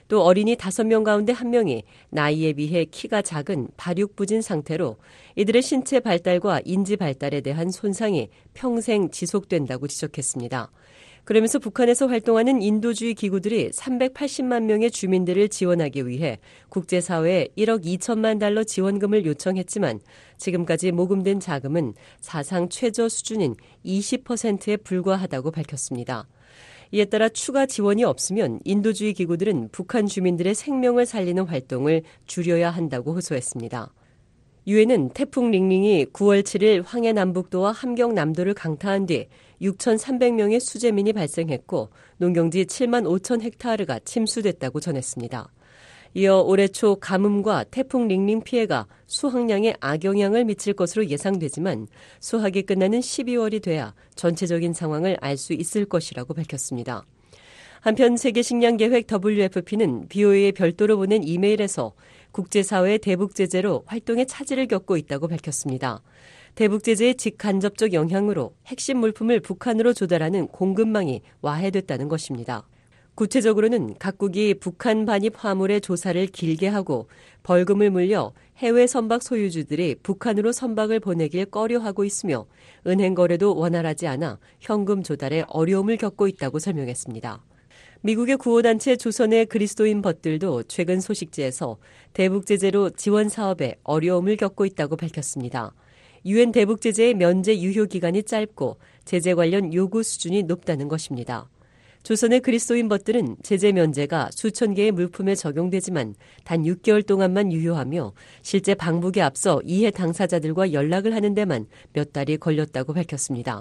또 어린이 5명 가운데 1명이 나이에 비해 키가 작은 발육부진 상태로 이들의 신체 발달과 인지 발달에 대한 손상이 평생 지속된다고 지적했습니다. 그러면서 북한에서 활동하는 인도주의 기구들이 380만 명의 주민들을 지원하기 위해 국제사회에 1억 2천만 달러 지원금을 요청했지만 지금까지 모금된 자금은 사상 최저 수준인 20%에 불과하다고 밝혔습니다. 이에 따라 추가 지원이 없으면 인도주의 기구들은 북한 주민들의 생명을 살리는 활동을 줄여야 한다고 호소했습니다. 유엔은 태풍 링링이 9월 7일 황해 남북도와 함경 남도를 강타한 뒤 6,300명의 수재민이 발생했고 농경지 7만 5천 헥타르가 침수됐다고 전했습니다. 이어 올해 초 가뭄과 태풍 링링 피해가 수확량에 악영향을 미칠 것으로 예상되지만 수확이 끝나는 12월이 돼야 전체적인 상황을 알 수 있을 것이라고 밝혔습니다. 한편 세계식량계획 WFP는 BOA에 별도로 보낸 이메일에서 국제사회의 대북 제재로 활동에 차질을 겪고 있다고 밝혔습니다. 대북 제재의 직간접적 영향으로 핵심 물품을 북한으로 조달하는 공급망이 와해됐다는 것입니다. 구체적으로는 각국이 북한 반입 화물의 조사를 길게 하고 벌금을 물려 해외 선박 소유주들이 북한으로 선박을 보내길 꺼려하고 있으며 은행 거래도 원활하지 않아 현금 조달에 어려움을 겪고 있다고 설명했습니다. 미국의 구호단체 조선의 그리스도인 벗들도 최근 소식지에서 대북 제재로 지원 사업에 어려움을 겪고 있다고 밝혔습니다. 유엔 대북 제재의 면제 유효 기간이 짧고 제재 관련 요구 수준이 높다는 것입니다. 조선의 그리스도인 벗들은 제재 면제가 수천 개의 물품에 적용되지만 단 6개월 동안만 유효하며 실제 방북에 앞서 이해 당사자들과 연락을 하는 데만 몇 달이 걸렸다고 밝혔습니다.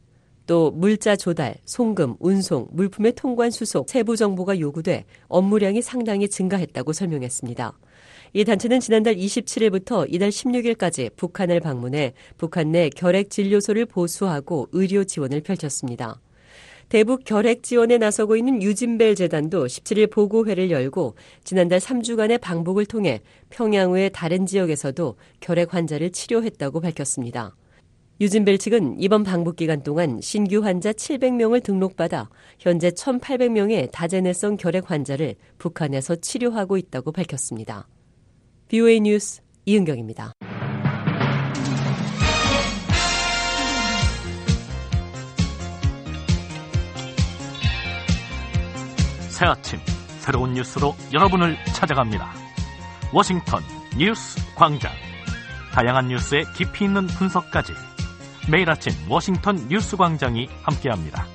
또 물자 조달, 송금, 운송, 물품의 통관 수속, 세부 정보가 요구돼 업무량이 상당히 증가했다고 설명했습니다. 이 단체는 지난달 27일부터 이달 16일까지 북한을 방문해 북한 내 결핵 진료소를 보수하고 의료 지원을 펼쳤습니다. 대북 결핵 지원에 나서고 있는 유진벨 재단도 17일 보고회를 열고 지난달 3주간의 방북을 통해 평양 외 다른 지역에서도 결핵 환자를 치료했다고 밝혔습니다. 유진벨 측은 이번 방북 기간 동안 신규 환자 700명을 등록받아 현재 1,800명의 다제내성 결핵 환자를 북한에서 치료하고 있다고 밝혔습니다. BOA 뉴스 이은경입니다. 새 아침 새로운 뉴스로 여러분을 찾아갑니다. 워싱턴 뉴스 광장. 다양한 뉴스의 깊이 있는 분석까지 매일 아침 워싱턴 뉴스 광장이 함께합니다.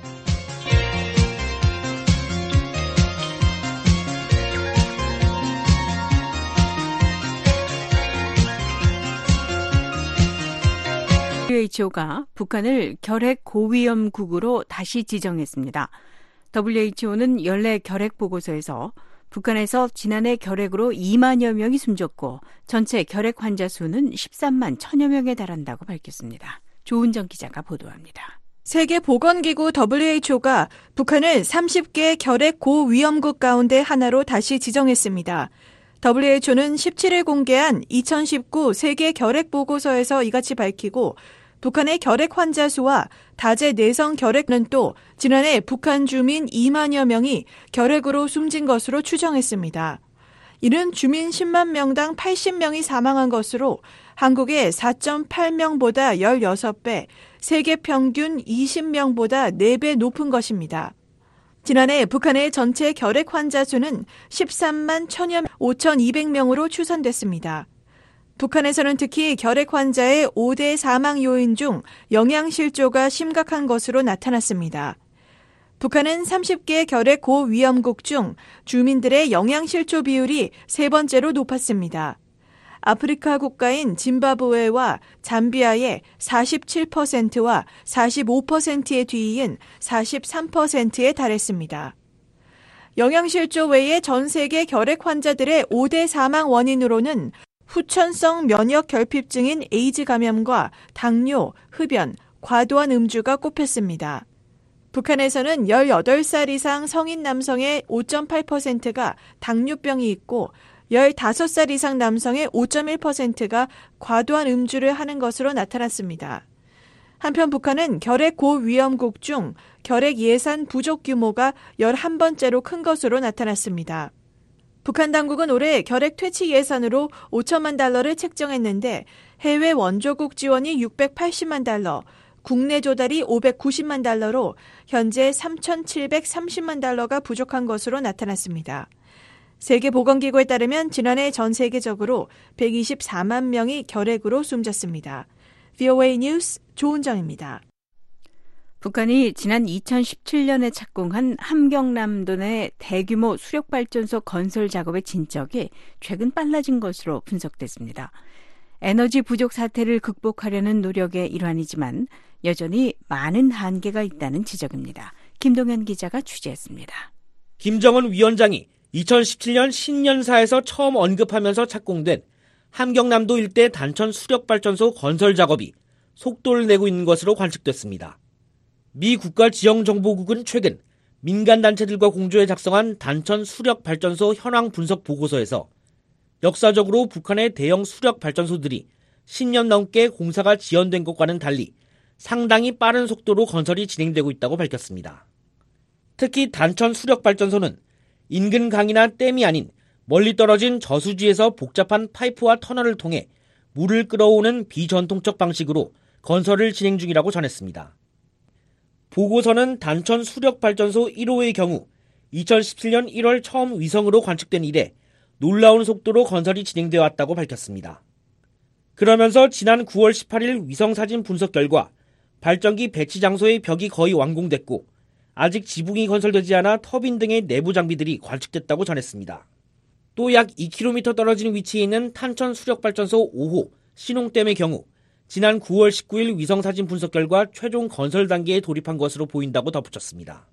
WHO가 북한을 결핵 고위험국으로 다시 지정했습니다. WHO는 연례 결핵 보고서에서 북한에서 지난해 결핵으로 2만여 명이 숨졌고 전체 결핵 환자 수는 13만 1천여 명에 달한다고 밝혔습니다. 조은정 기자가 보도합니다. 세계보건기구 WHO가 북한을 30개 결핵 고위험국 가운데 하나로 다시 지정했습니다. WHO는 17일 공개한 2019 세계 결핵 보고서에서 이같이 밝히고 북한의 결핵 환자 수와 다제 내성 결핵은 또 지난해 북한 주민 2만여 명이 결핵으로 숨진 것으로 추정했습니다. 이는 주민 10만 명당 80명이 사망한 것으로 한국의 4.8명보다 16배, 세계 평균 20명보다 4배 높은 것입니다. 지난해 북한의 전체 결핵 환자 수는 13만 5,200명으로 추산됐습니다. 북한에서는 특히 결핵 환자의 5대 사망 요인 중 영양실조가 심각한 것으로 나타났습니다. 북한은 30개 결핵 고위험국 중 주민들의 영양실조 비율이 세 번째로 높았습니다. 아프리카 국가인 짐바브웨와 잠비아의 47%와 45%에 뒤이은 43%에 달했습니다. 영양실조 외에 전 세계 결핵 환자들의 5대 사망 원인으로는 후천성 면역 결핍증인 에이즈 감염과 당뇨, 흡연, 과도한 음주가 꼽혔습니다. 북한에서는 18살 이상 성인 남성의 5.8%가 당뇨병이 있고 15살 이상 남성의 5.1%가 과도한 음주를 하는 것으로 나타났습니다. 한편 북한은 결핵 고위험국 중 결핵 예산 부족 규모가 11번째로 큰 것으로 나타났습니다. 북한 당국은 올해 결핵 퇴치 예산으로 5천만 달러를 책정했는데 해외 원조국 지원이 680만 달러, 국내 조달이 590만 달러로 현재 3,730만 달러가 부족한 것으로 나타났습니다. 세계보건기구에 따르면 지난해 전 세계적으로 124만 명이 결핵으로 숨졌습니다. VOA 뉴스 조은정입니다. 북한이 지난 2017년에 착공한 함경남도 내 대규모 수력발전소 건설 작업의 진척이 최근 빨라진 것으로 분석됐습니다. 에너지 부족 사태를 극복하려는 노력의 일환이지만 여전히 많은 한계가 있다는 지적입니다. 김동현 기자가 취재했습니다. 김정은 위원장이 2017년 신년사에서 처음 언급하면서 착공된 함경남도 일대 단천 수력발전소 건설 작업이 속도를 내고 있는 것으로 관측됐습니다. 미 국가지형정보국은 최근 민간단체들과 공조해 작성한 단천 수력발전소 현황 분석 보고서에서 역사적으로 북한의 대형 수력발전소들이 10년 넘게 공사가 지연된 것과는 달리 상당히 빠른 속도로 건설이 진행되고 있다고 밝혔습니다. 특히 단천 수력발전소는 인근 강이나 댐이 아닌 멀리 떨어진 저수지에서 복잡한 파이프와 터널을 통해 물을 끌어오는 비전통적 방식으로 건설을 진행 중이라고 전했습니다. 보고서는 단천 수력발전소 1호의 경우 2017년 1월 처음 위성으로 관측된 이래 놀라운 속도로 건설이 진행되어 왔다고 밝혔습니다. 그러면서 지난 9월 18일 위성사진 분석 결과 발전기 배치 장소의 벽이 거의 완공됐고 아직 지붕이 건설되지 않아 터빈 등의 내부 장비들이 관측됐다고 전했습니다. 또 약 2km 떨어진 위치에 있는 탄천 수력발전소 5호 신홍댐의 경우 지난 9월 19일 위성사진 분석 결과 최종 건설 단계에 돌입한 것으로 보인다고 덧붙였습니다.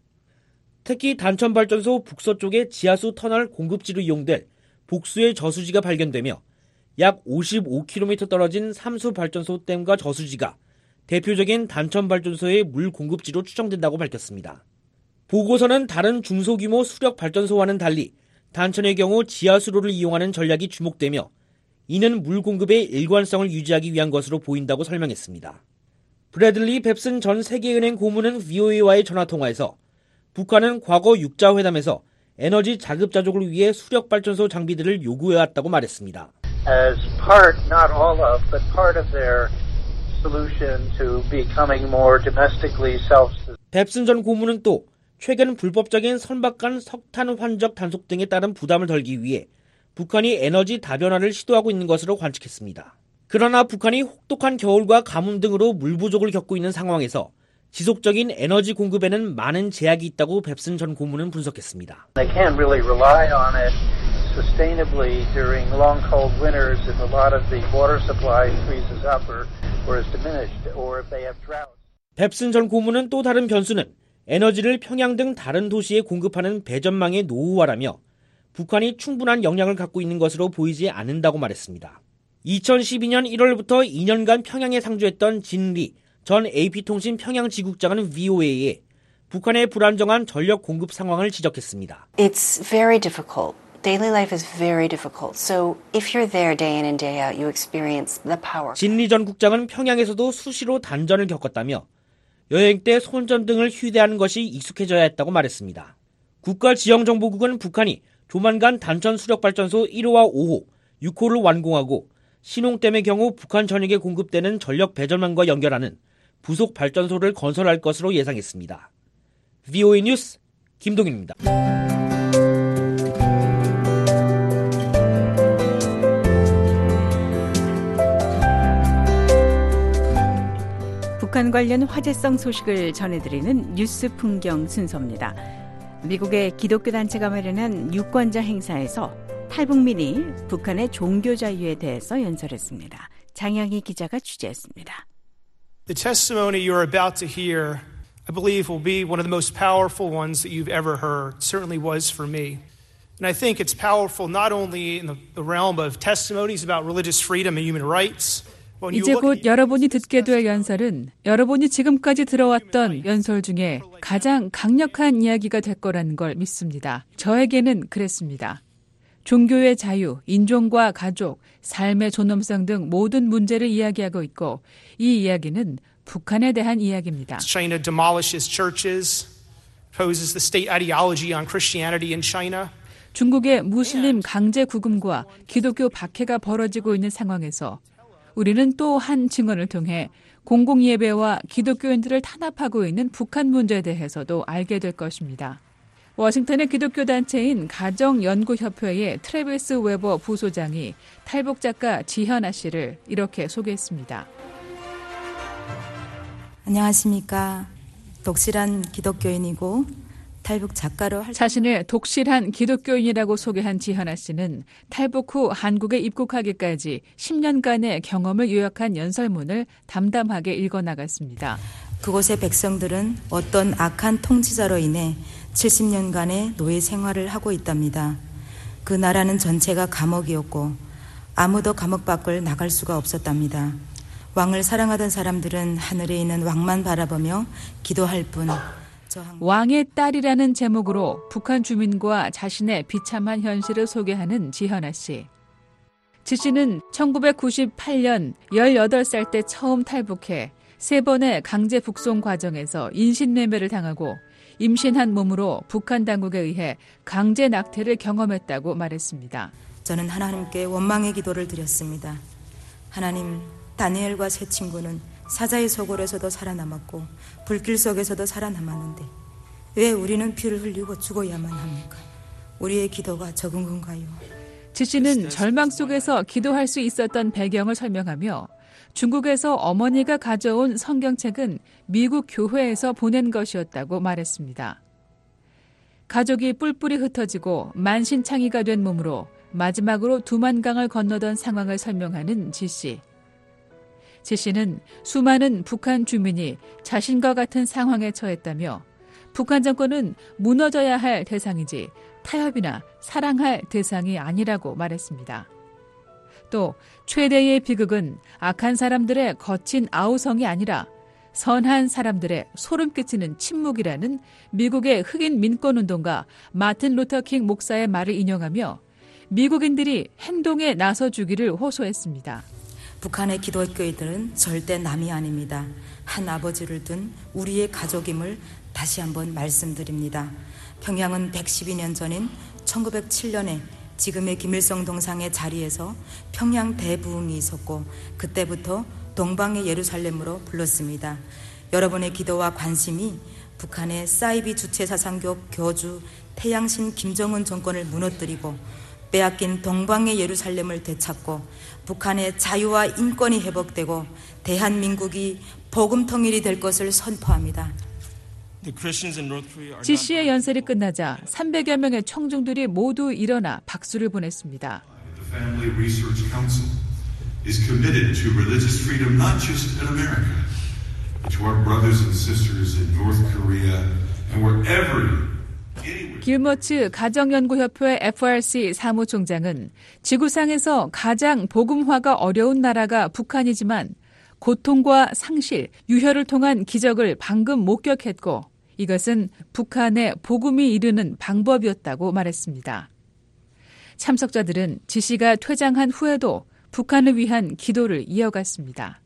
특히 단천발전소 북서쪽의 지하수 터널 공급지로 이용될 복수의 저수지가 발견되며 약 55km 떨어진 삼수발전소 댐과 저수지가 대표적인 단천발전소의 물 공급지로 추정된다고 밝혔습니다. 보고서는 다른 중소규모 수력발전소와는 달리 단천의 경우 지하수로를 이용하는 전략이 주목되며 이는 물 공급의 일관성을 유지하기 위한 것으로 보인다고 설명했습니다. 브래들리 뱁슨 전 세계은행 고문은 VOA와의 전화통화에서 북한은 과거 6자 회담에서 에너지 자급자족을 위해 수력발전소 장비들을 요구해왔다고 말했습니다. As part, not all of, but part of their solution to becoming more domestically self-sufficient. 뱁슨 전 고문은 또 최근 불법적인 선박간 석탄 환적 단속 등에 따른 부담을 덜기 위해 북한이 에너지 다변화를 시도하고 있는 것으로 관측했습니다. 그러나 북한이 혹독한 겨울과 가뭄 등으로 물 부족을 겪고 있는 상황에서 지속적인 에너지 공급에는 많은 제약이 있다고 뱁슨 전 고문은 분석했습니다. They can't really rely on it sustainably during long cold winters if a lot of the water supply freezes up or is diminished or if they have droughts. 뱁슨 전 고문은 또 다른 변수는 에너지를 평양 등 다른 도시에 공급하는 배전망의 노후화라며 북한이 충분한 역량을 갖고 있는 것으로 보이지 않는다고 말했습니다. 2012년 1월부터 2년간 평양에 상주했던 진리 전 AP통신 평양지국장은 VOA에 북한의 불안정한 전력 공급 상황을 지적했습니다. It's very difficult. Daily life is very difficult. So if you're there day in and day out, you experience the power. 진리 전 국장은 평양에서도 수시로 단전을 겪었다며 여행 때 손전 등을 휴대하는 것이 익숙해져야 했다고 말했습니다. 국가지형정보국은 북한이 조만간 단천 수력발전소 1호와 5호, 6호를 완공하고 신홍댐의 경우 북한 전역에 공급되는 전력 배전망과 연결하는 부속 발전소를 건설할 것으로 예상했습니다. VOA 뉴스 김동인입니다. 북한 관련 화제성 소식을 전해드리는 뉴스 풍경 순서입니다. 미국의 기독교 단체가 마련한 유권자 행사에서 탈북민이 북한의 종교 자유에 대해서 연설했습니다. 장영희 기자가 취재했습니다. The testimony you're about to hear, I believe, will be one of the most powerful ones that you've ever heard. It certainly was for me. And I think it's powerful not only in the realm of testimonies about religious freedom and human rights. 이제 곧 여러분이 듣게 될 연설은 여러분이 지금까지 들어왔던 연설 중에 가장 강력한 이야기가 될 거라는 걸 믿습니다. 저에게는 그랬습니다. 종교의 자유, 인종과 가족, 삶의 존엄성 등 모든 문제를 이야기하고 있고 이 이야기는 북한에 대한 이야기입니다. China demolishes churches, poses the state ideology on Christianity in China. 중국의 무슬림 강제 구금과 기독교 박해가 벌어지고 있는 상황에서 우리는 또 한 증언을 통해 공공예배와 기독교인들을 탄압하고 있는 북한 문제에 대해서도 알게 될 것입니다. 워싱턴의 기독교 단체인 가정연구협회의 트래비스 웨버 부소장이 탈북 작가 지현아 씨를 이렇게 소개했습니다. 안녕하십니까. 독실한 기독교인이고 탈북 작가로 자신을 독실한 기독교인이라고 소개한 지현아 씨는 탈북 후 한국에 입국하기까지 10년간의 경험을 요약한 연설문을 담담하게 읽어나갔습니다. 그곳의 백성들은 어떤 악한 통치자로 인해 70년간의 노예 생활을 하고 있답니다. 그 나라는 전체가 감옥이었고 아무도 감옥 밖을 나갈 수가 없었답니다. 왕을 사랑하던 사람들은 하늘에 있는 왕만 바라보며 기도할 뿐. 왕의 딸이라는 제목으로 북한 주민과 자신의 비참한 현실을 소개하는 지현아 씨. 지 씨는 1998년 18살 때 처음 탈북해 3번의 강제 북송 과정에서 인신매매를 당하고 임신한 몸으로 북한 당국에 의해 강제 낙태를 경험했다고 말했습니다. 저는 하나님께 원망의 기도를 드렸습니다. 하나님, 다니엘과 세 친구는 사자의 소굴에서도 살아남았고 불길 속에서도 살아남았는데 왜 우리는 피를 흘리고 죽어야만 합니까? 우리의 기도가 적은 건가요? 지 씨는 절망 속에서 기도할 수 있었던 배경을 설명하며 중국에서 어머니가 가져온 성경책은 미국 교회에서 보낸 것이었다고 말했습니다. 가족이 뿔뿔이 흩어지고 만신창이가 된 몸으로 마지막으로 두만강을 건너던 상황을 설명하는 지 씨. 지 씨는 수많은 북한 주민이 자신과 같은 상황에 처했다며 북한 정권은 무너져야 할 대상이지 타협이나 사랑할 대상이 아니라고 말했습니다. 또 최대의 비극은 악한 사람들의 거친 아우성이 아니라 선한 사람들의 소름 끼치는 침묵이라는 미국의 흑인 민권운동가 마틴 루터킹 목사의 말을 인용하며 미국인들이 행동에 나서주기를 호소했습니다. 북한의 기독교인들은 절대 남이 아닙니다. 한 아버지를 둔 우리의 가족임을 다시 한번 말씀드립니다. 평양은 112년 전인 1907년에 지금의 김일성 동상의 자리에서 평양 대부흥이 있었고 그때부터 동방의 예루살렘으로 불렀습니다. 여러분의 기도와 관심이 북한의 사이비 주체사상교 교주 태양신 김정은 정권을 무너뜨리고 빼앗긴 동방의 예루살렘을 되찾고 북한의 자유와 인권이 회복되고 대한민국이 복음통일이 될 것을 선포합니다. 지 씨의 연설이 끝나자 300여 명의 청중들이 모두 일어나 박수를 보냈습니다. The Family Research Council is committed to religious freedom not just in America, but to our brothers and sisters in North Korea and wherever. 길머츠 가정연구협회 FRC 사무총장은 지구상에서 가장 복음화가 어려운 나라가 북한이지만 고통과 상실, 유혈을 통한 기적을 방금 목격했고 이것은 북한에 복음이 이르는 방법이었다고 말했습니다. 참석자들은 지 씨가 퇴장한 후에도 북한을 위한 기도를 이어갔습니다.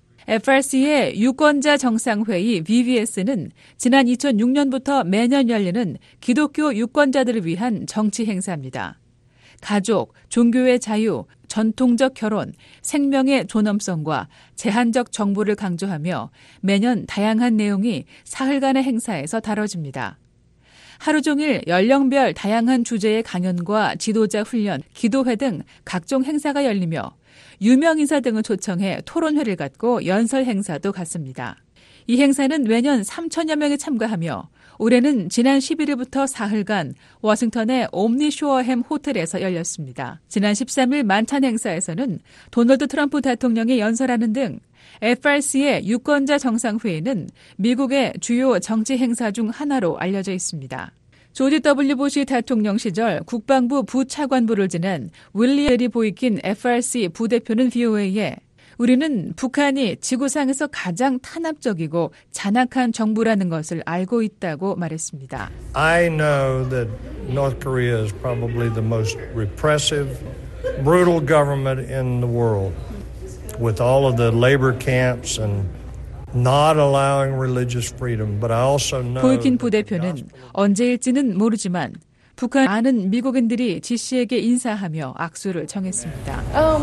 FRC의 유권자 정상회의 VBS는 지난 2006년부터 매년 열리는 기독교 유권자들을 위한 정치 행사입니다. 가족, 종교의 자유, 전통적 결혼, 생명의 존엄성과 제한적 정보를 강조하며 매년 다양한 내용이 사흘간의 행사에서 다뤄집니다. 하루 종일 연령별 다양한 주제의 강연과 지도자 훈련, 기도회 등 각종 행사가 열리며 유명인사 등을 초청해 토론회를 갖고 연설 행사도 갖습니다. 이 행사는 매년 3천여 명이 참가하며 올해는 지난 11일부터 사흘간 워싱턴의 옴니쇼어햄 호텔에서 열렸습니다. 지난 13일 만찬 행사에서는 도널드 트럼프 대통령이 연설하는 등 FRC의 유권자 정상회의는 미국의 주요 정치 행사 중 하나로 알려져 있습니다. 조지 W. 부시 대통령 시절 국방부 부차관부를 지낸 윌리엄 보이킨 FRC 부대표는 VOA에 우리는 북한이 지구상에서 가장 탄압적이고 잔악한 정부라는 것을 알고 있다고 말했습니다. I know that North Korea is probably the most repressive, brutal government in the world, with all of the labor camps and not allowing religious freedom. But I also know. 보이킨 부대표는 언제일지는 모르지만 북한 많은 미국인들이 지 씨에게 인사하며 악수를 청했습니다.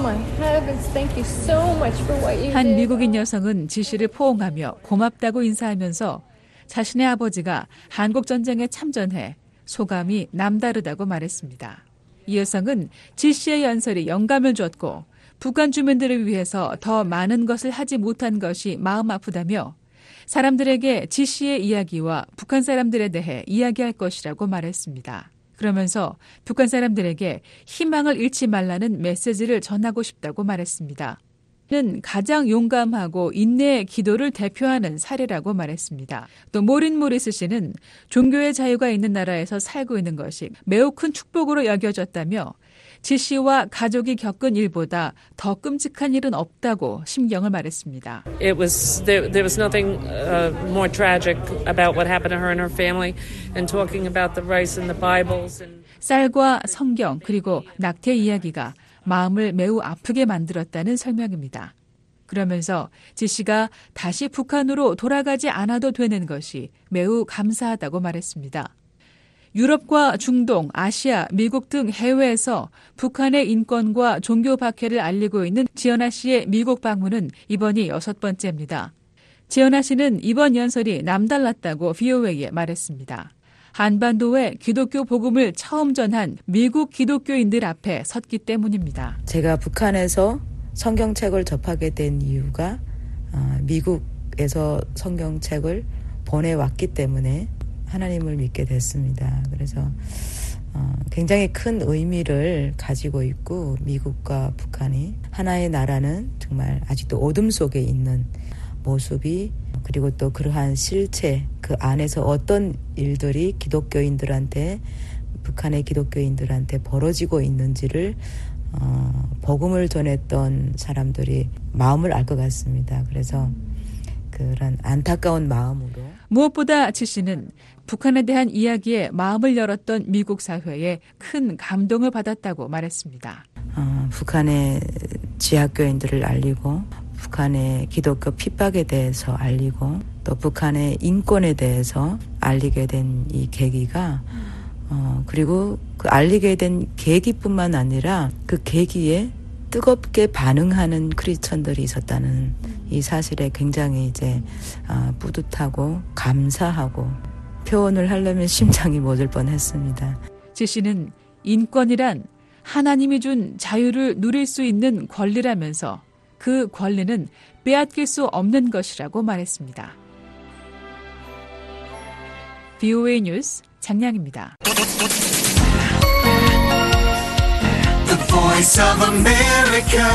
한 미국인 여성은 지 씨를 포옹하며 고맙다고 인사하면서 자신의 아버지가 한국전쟁에 참전해 소감이 남다르다고 말했습니다. 이 여성은 지 씨의 연설이 영감을 줬고 북한 주민들을 위해서 더 많은 것을 하지 못한 것이 마음 아프다며 사람들에게 지 씨의 이야기와 북한 사람들에 대해 이야기할 것이라고 말했습니다. 그러면서 북한 사람들에게 희망을 잃지 말라는 메시지를 전하고 싶다고 말했습니다. 는 가장 용감하고 인내의 기도를 대표하는 사례라고 말했습니다. 또 모린 모리스 씨는 종교의 자유가 있는 나라에서 살고 있는 것이 매우 큰 축복으로 여겨졌다며 지 씨와 가족이 겪은 일보다 더 끔찍한 일은 없다고 심경을 말했습니다. There was nothing more tragic about what happened to her and her family, and talking about the race and the Bibles. 쌀과 성경 그리고 낙태 이야기가 마음을 매우 아프게 만들었다는 설명입니다. 그러면서 지 씨가 다시 북한으로 돌아가지 않아도 되는 것이 매우 감사하다고 말했습니다. 유럽과 중동, 아시아, 미국 등 해외에서 북한의 인권과 종교 박해를 알리고 있는 지연아 씨의 미국 방문은 이번이 6번째입니다. 지연아 씨는 이번 연설이 남달랐다고 VOA에 말했습니다. 한반도에 기독교 복음을 처음 전한 미국 기독교인들 앞에 섰기 때문입니다. 제가 북한에서 성경책을 접하게 된 이유가 미국에서 성경책을 보내왔기 때문에 하나님을 믿게 됐습니다. 그래서 굉장히 큰 의미를 가지고 있고 미국과 북한이 하나의 나라는 정말 아직도 어둠 속에 있는 모습이 그리고 또 그러한 실체 그 안에서 어떤 일들이 기독교인들한테 북한의 기독교인들한테 벌어지고 있는지를 복음을 전했던 사람들이 마음을 알 것 같습니다. 그래서 그런 안타까운 마음으로 무엇보다 지 씨는 북한에 대한 이야기에 마음을 열었던 미국 사회에 큰 감동을 받았다고 말했습니다. 북한의 지하교인들을 알리고 북한의 기독교 핍박에 대해서 알리고 또 북한의 인권에 대해서 알리게 된 이 계기가 그리고 그 알리게 된 계기뿐만 아니라 그 계기에 뜨겁게 반응하는 크리스천들이 있었다는 이 사실에 굉장히 이제 뿌듯하고 감사하고 표현을 하려면 심장이 멎을 뻔했습니다. 지 씨는 인권이란 하나님이 준 자유를 누릴 수 있는 권리라면서 그 권리는 빼앗길 수 없는 것이라고 말했습니다. VOA 뉴스 장량입니다. The Voice of America.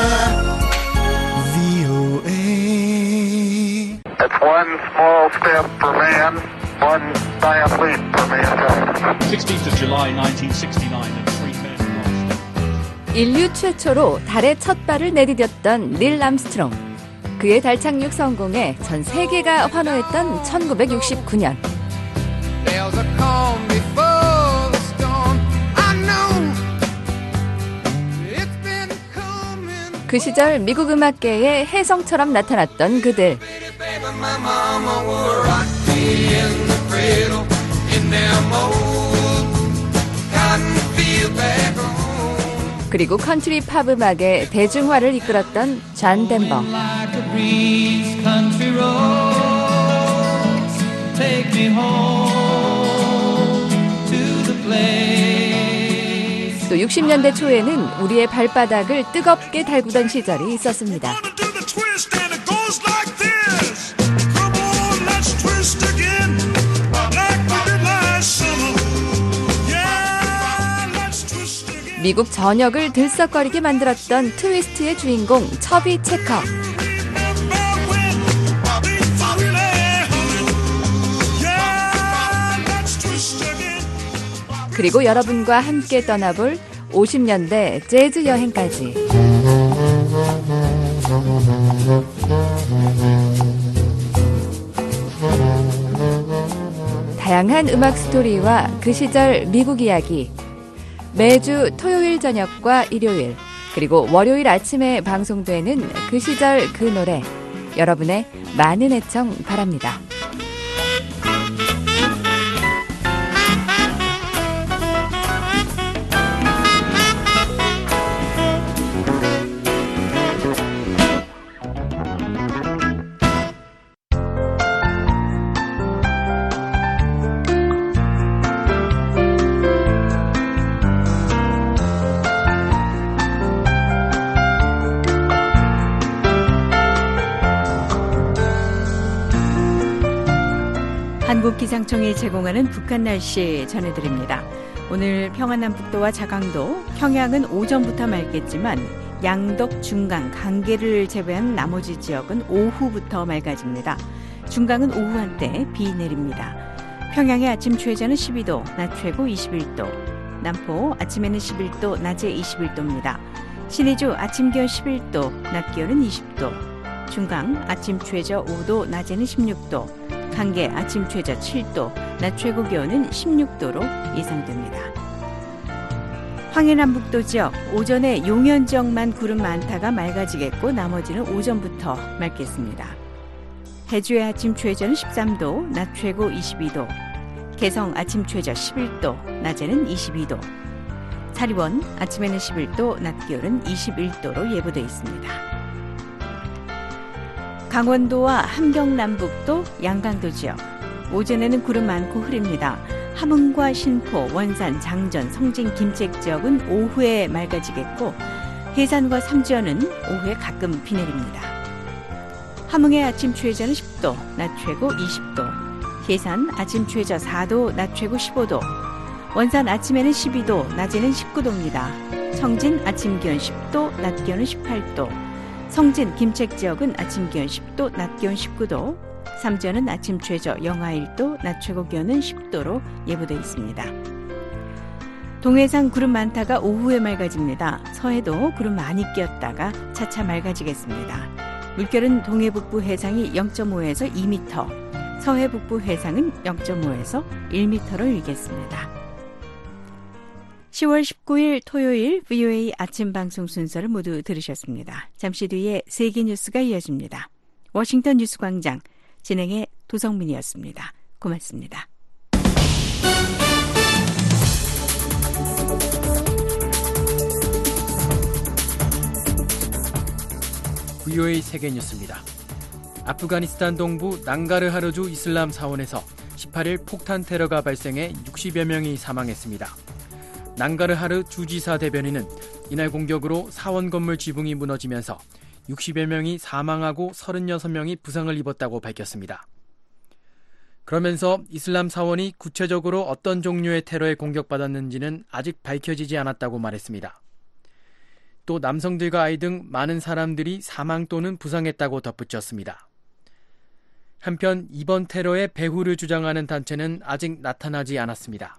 VOA. It's one small step for man, one giant leap for mankind. 16th of July 1969 at 3:30. 인류 최초로 달에 첫 발을 내디뎠던 닐 암스트롱. 그의 달 착륙 성공에 전 세계가 환호했던 1969년. 그 시절 미국 음악계의 혜성처럼 나타났던 그들. 그리고 컨트리 팝 음악의 대중화를 이끌었던 존 덴버. 또 60년대 초에는 우리의 발바닥을 뜨겁게 달구던 시절이 있었습니다. 미국 전역을 들썩거리게 만들었던 트위스트의 주인공 처비 체커. 그리고 여러분과 함께 떠나볼 50년대 재즈 여행까지. 다양한 음악 스토리와 그 시절 미국 이야기. 매주 토요일 저녁과 일요일 그리고 월요일 아침에 방송되는 그 시절 그 노래. 여러분의 많은 애청 바랍니다. 한국기상청이 제공하는 북한 날씨 전해드립니다. 오늘 평안남북도와 자강도, 평양은 오전부터 맑겠지만 양덕, 중강, 강계를 제외한 나머지 지역은 오후부터 맑아집니다. 중강은 오후 한때 비 내립니다. 평양의 아침 최저는 12도, 낮 최고 21도. 남포 아침에는 11도, 낮에 21도입니다. 신의주 아침 기온 11도, 낮 기온은 20도. 중강 아침 최저 5도, 낮에는 16도. 강계 아침 최저 7도, 낮 최고 기온은 16도로 예상됩니다. 황해남북도 지역 오전에 용현 지역만 구름 많다가 맑아지겠고 나머지는 오전부터 맑겠습니다. 해주의 아침 최저는 13도, 낮 최고 22도. 개성 아침 최저 11도, 낮에는 22도. 사리원 아침에는 11도, 낮 기온은 21도로 예보돼 있습니다. 강원도와 함경남북도, 양강도 지역 오전에는 구름 많고 흐립니다. 함흥과 신포, 원산, 장전, 성진, 김책 지역은 오후에 맑아지겠고 해산과 삼지연은 오후에 가끔 비 내립니다. 함흥의 아침 최저는 10도, 낮 최고 20도. 해산 아침 최저 4도, 낮 최고 15도. 원산 아침에는 12도, 낮에는 19도입니다. 청진 아침 기온 10도, 낮 기온은 18도. 성진, 김책 지역은 아침 기온 10도, 낮 기온 19도. 삼지연은 아침 최저 영하 1도, 낮 최고 기온은 10도로 예보되어 있습니다. 동해상 구름 많다가 오후에 맑아집니다. 서해도 구름 많이 끼었다가 차차 맑아지겠습니다. 물결은 동해 북부 해상이 0.5에서 2m, 서해 북부 해상은 0.5에서 1m로 일겠습니다. 10월 19일 토요일 VOA 아침 방송 순서를 모두 들으셨습니다. 잠시 뒤에 세계 뉴스가 이어집니다. 워싱턴 뉴스 광장 진행의 도성민이었습니다. 고맙습니다. VOA 세계 뉴스입니다. 아프가니스탄 동부 낭가르하르주 이슬람 사원에서 18일 폭탄 테러가 발생해 60여 명이 사망했습니다. 낭가르하르 주지사 대변인은 이날 공격으로 사원 건물 지붕이 무너지면서 60여 명이 사망하고 36명이 부상을 입었다고 밝혔습니다. 그러면서 이슬람 사원이 구체적으로 어떤 종류의 테러에 공격받았는지는 아직 밝혀지지 않았다고 말했습니다. 또 남성들과 아이 등 많은 사람들이 사망 또는 부상했다고 덧붙였습니다. 한편 이번 테러의 배후를 주장하는 단체는 아직 나타나지 않았습니다.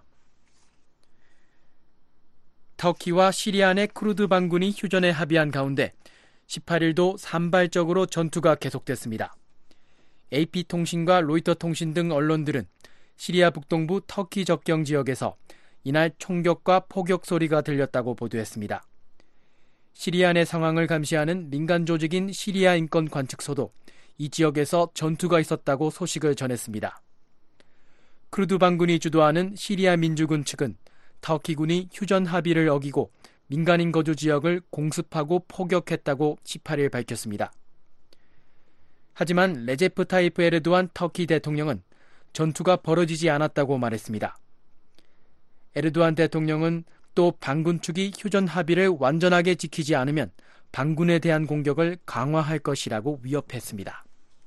터키와 시리아 내 쿠르드 반군이 휴전에 합의한 가운데 18일도 산발적으로 전투가 계속됐습니다. AP통신과 로이터통신 등 언론들은 시리아 북동부 터키 접경 지역에서 이날 총격과 포격 소리가 들렸다고 보도했습니다. 시리아 내 상황을 감시하는 민간 조직인 시리아 인권 관측소도 이 지역에서 전투가 있었다고 소식을 전했습니다. 쿠르드 반군이 주도하는 시리아 민주군 측은 터키군이 휴전 합의를 어기고 민간인 거주 지역을 공습하고 포격했다고 18일 밝혔습니다. 하지만 레제프 타이프 에르도안 터키 대통령은 전투가 벌어지지 않았다고 말했습니다. 에르도안 대통령은 또 반군 측이 휴전 합의를 완전하게 지키지 않으면 반군에 대한 공격을 강화할 것이라고 위협했습니다.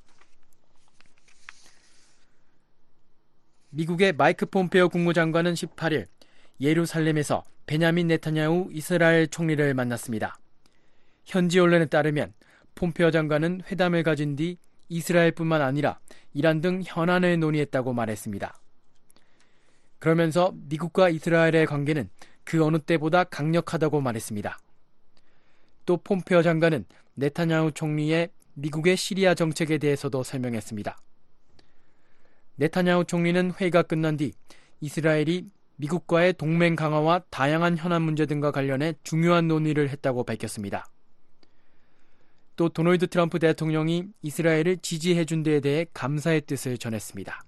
미국의 마이크 폼페오 국무장관은 18일 예루살렘에서 베냐민 네타냐후 이스라엘 총리를 만났습니다. 현지 언론에 따르면 폼페오 장관은 회담을 가진 뒤 이스라엘뿐만 아니라 이란 등 현안을 논의했다고 말했습니다. 그러면서 미국과 이스라엘의 관계는 그 어느 때보다 강력하다고 말했습니다. 또 폼페오 장관은 네타냐후 총리의 미국의 시리아 정책에 대해서도 설명했습니다. 네타냐후 총리는 회의가 끝난 뒤 이스라엘이 미국과의 동맹 강화와 다양한 현안 문제 등과 관련해 중요한 논의를 했다고 밝혔습니다. 또 도널드 트럼프 대통령이 이스라엘을 지지해준 데에 대해 감사의 뜻을 전했습니다.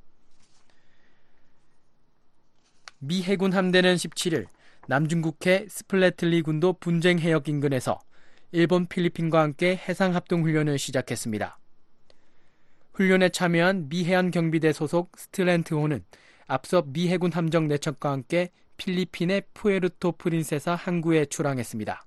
미 해군 함대는 17일 남중국해 스플래틀리 군도 분쟁 해역 인근에서 일본, 필리핀과 함께 해상합동훈련을 시작했습니다. 훈련에 참여한 미 해안경비대 소속 스틀랜트호는 앞서 미 해군 함정 4척과 함께 필리핀의 푸에르토 프린세사 항구에 출항했습니다.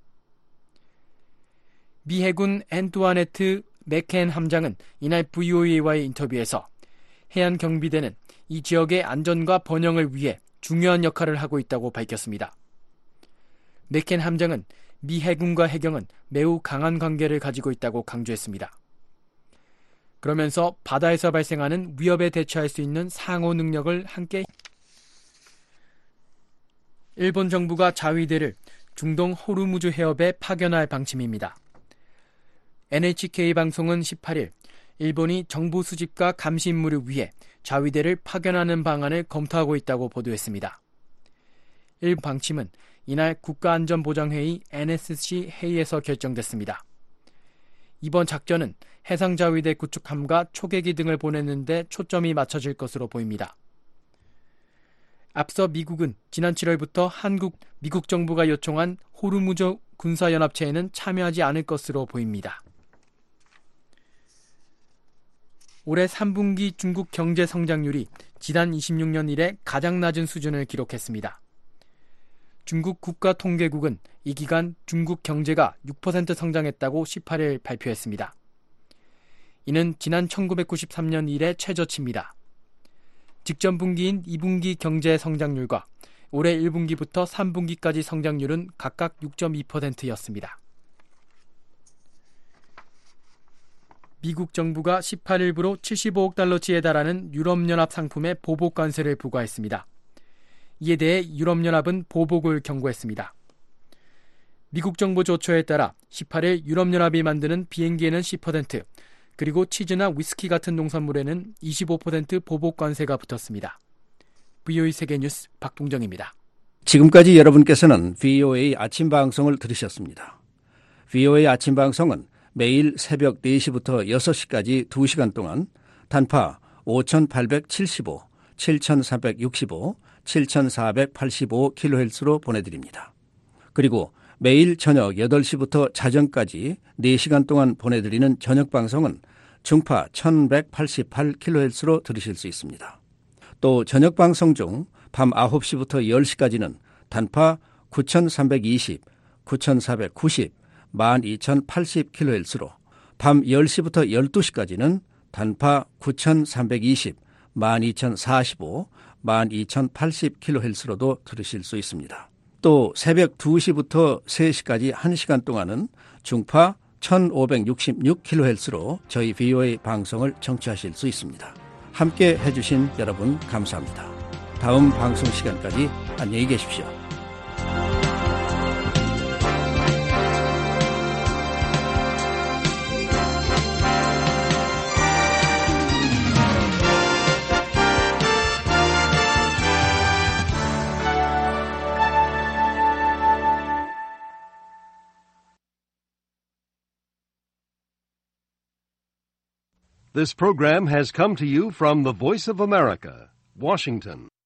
미 해군 앤투아네트 맥켄 함장은 이날 VOA와의 인터뷰에서 해안경비대는 이 지역의 안전과 번영을 위해 중요한 역할을 하고 있다고 밝혔습니다. 맥켄 함장은 미 해군과 해경은 매우 강한 관계를 가지고 있다고 강조했습니다. 그러면서 바다에서 발생하는 위협에 대처할 수 있는 상호 능력을 함께 일본 정부가 자위대를 중동 호르무즈 해협에 파견할 방침입니다. NHK 방송은 18일 일본이 정보 수집과 감시 임무를 위해 자위대를 파견하는 방안을 검토하고 있다고 보도했습니다. 일본 방침은 이날 국가안전보장회의 NSC 회의에서 결정됐습니다. 이번 작전은 해상자위대 구축함과 초계기 등을 보내는데 초점이 맞춰질 것으로 보입니다. 앞서 미국은 지난 7월부터 미국 정부가 요청한 호르무즈 군사연합체에는 참여하지 않을 것으로 보입니다. 올해 3분기 중국 경제 성장률이 지난 26년 이래 가장 낮은 수준을 기록했습니다. 중국 국가통계국은 이 기간 중국 경제가 6% 성장했다고 18일 발표했습니다. 이는 지난 1993년 이래 최저치입니다. 직전 분기인 2분기 경제 성장률과 올해 1분기부터 3분기까지 성장률은 각각 6.2%였습니다. 미국 정부가 18일부로 75억 달러치에 달하는 유럽연합 상품에 보복 관세를 부과했습니다. 이에 대해 유럽연합은 보복을 경고했습니다. 미국 정부 조처에 따라 18일 유럽연합이 만드는 비행기에는 10%, 그리고 치즈나 위스키 같은 농산물에는 25% 보복 관세가 붙었습니다. VOA 세계뉴스 박동정입니다. 지금까지 여러분께서는 VOA 아침 방송을 들으셨습니다. VOA 아침 방송은 매일 새벽 4시부터 6시까지 2시간 동안 단파 5875, 7465, 7485kHz로 보내드립니다. 그리고 매일 저녁 8시부터 자정까지 4시간 동안 보내드리는 저녁 방송은 중파 1188kHz로 들으실 수 있습니다. 또 저녁 방송 중 밤 9시부터 10시까지는 단파 9320, 9490, 12080kHz로 밤 10시부터 12시까지는 단파 9320, 12045, 12080kHz로도 들으실 수 있습니다. 또 새벽 2시부터 3시까지 1시간 동안은 중파 1566kHz로 저희 VOA 방송을 청취하실 수 있습니다. 함께 해주신 여러분 감사합니다. 다음 방송 시간까지 안녕히 계십시오. This program has come to you from the Voice of America, Washington.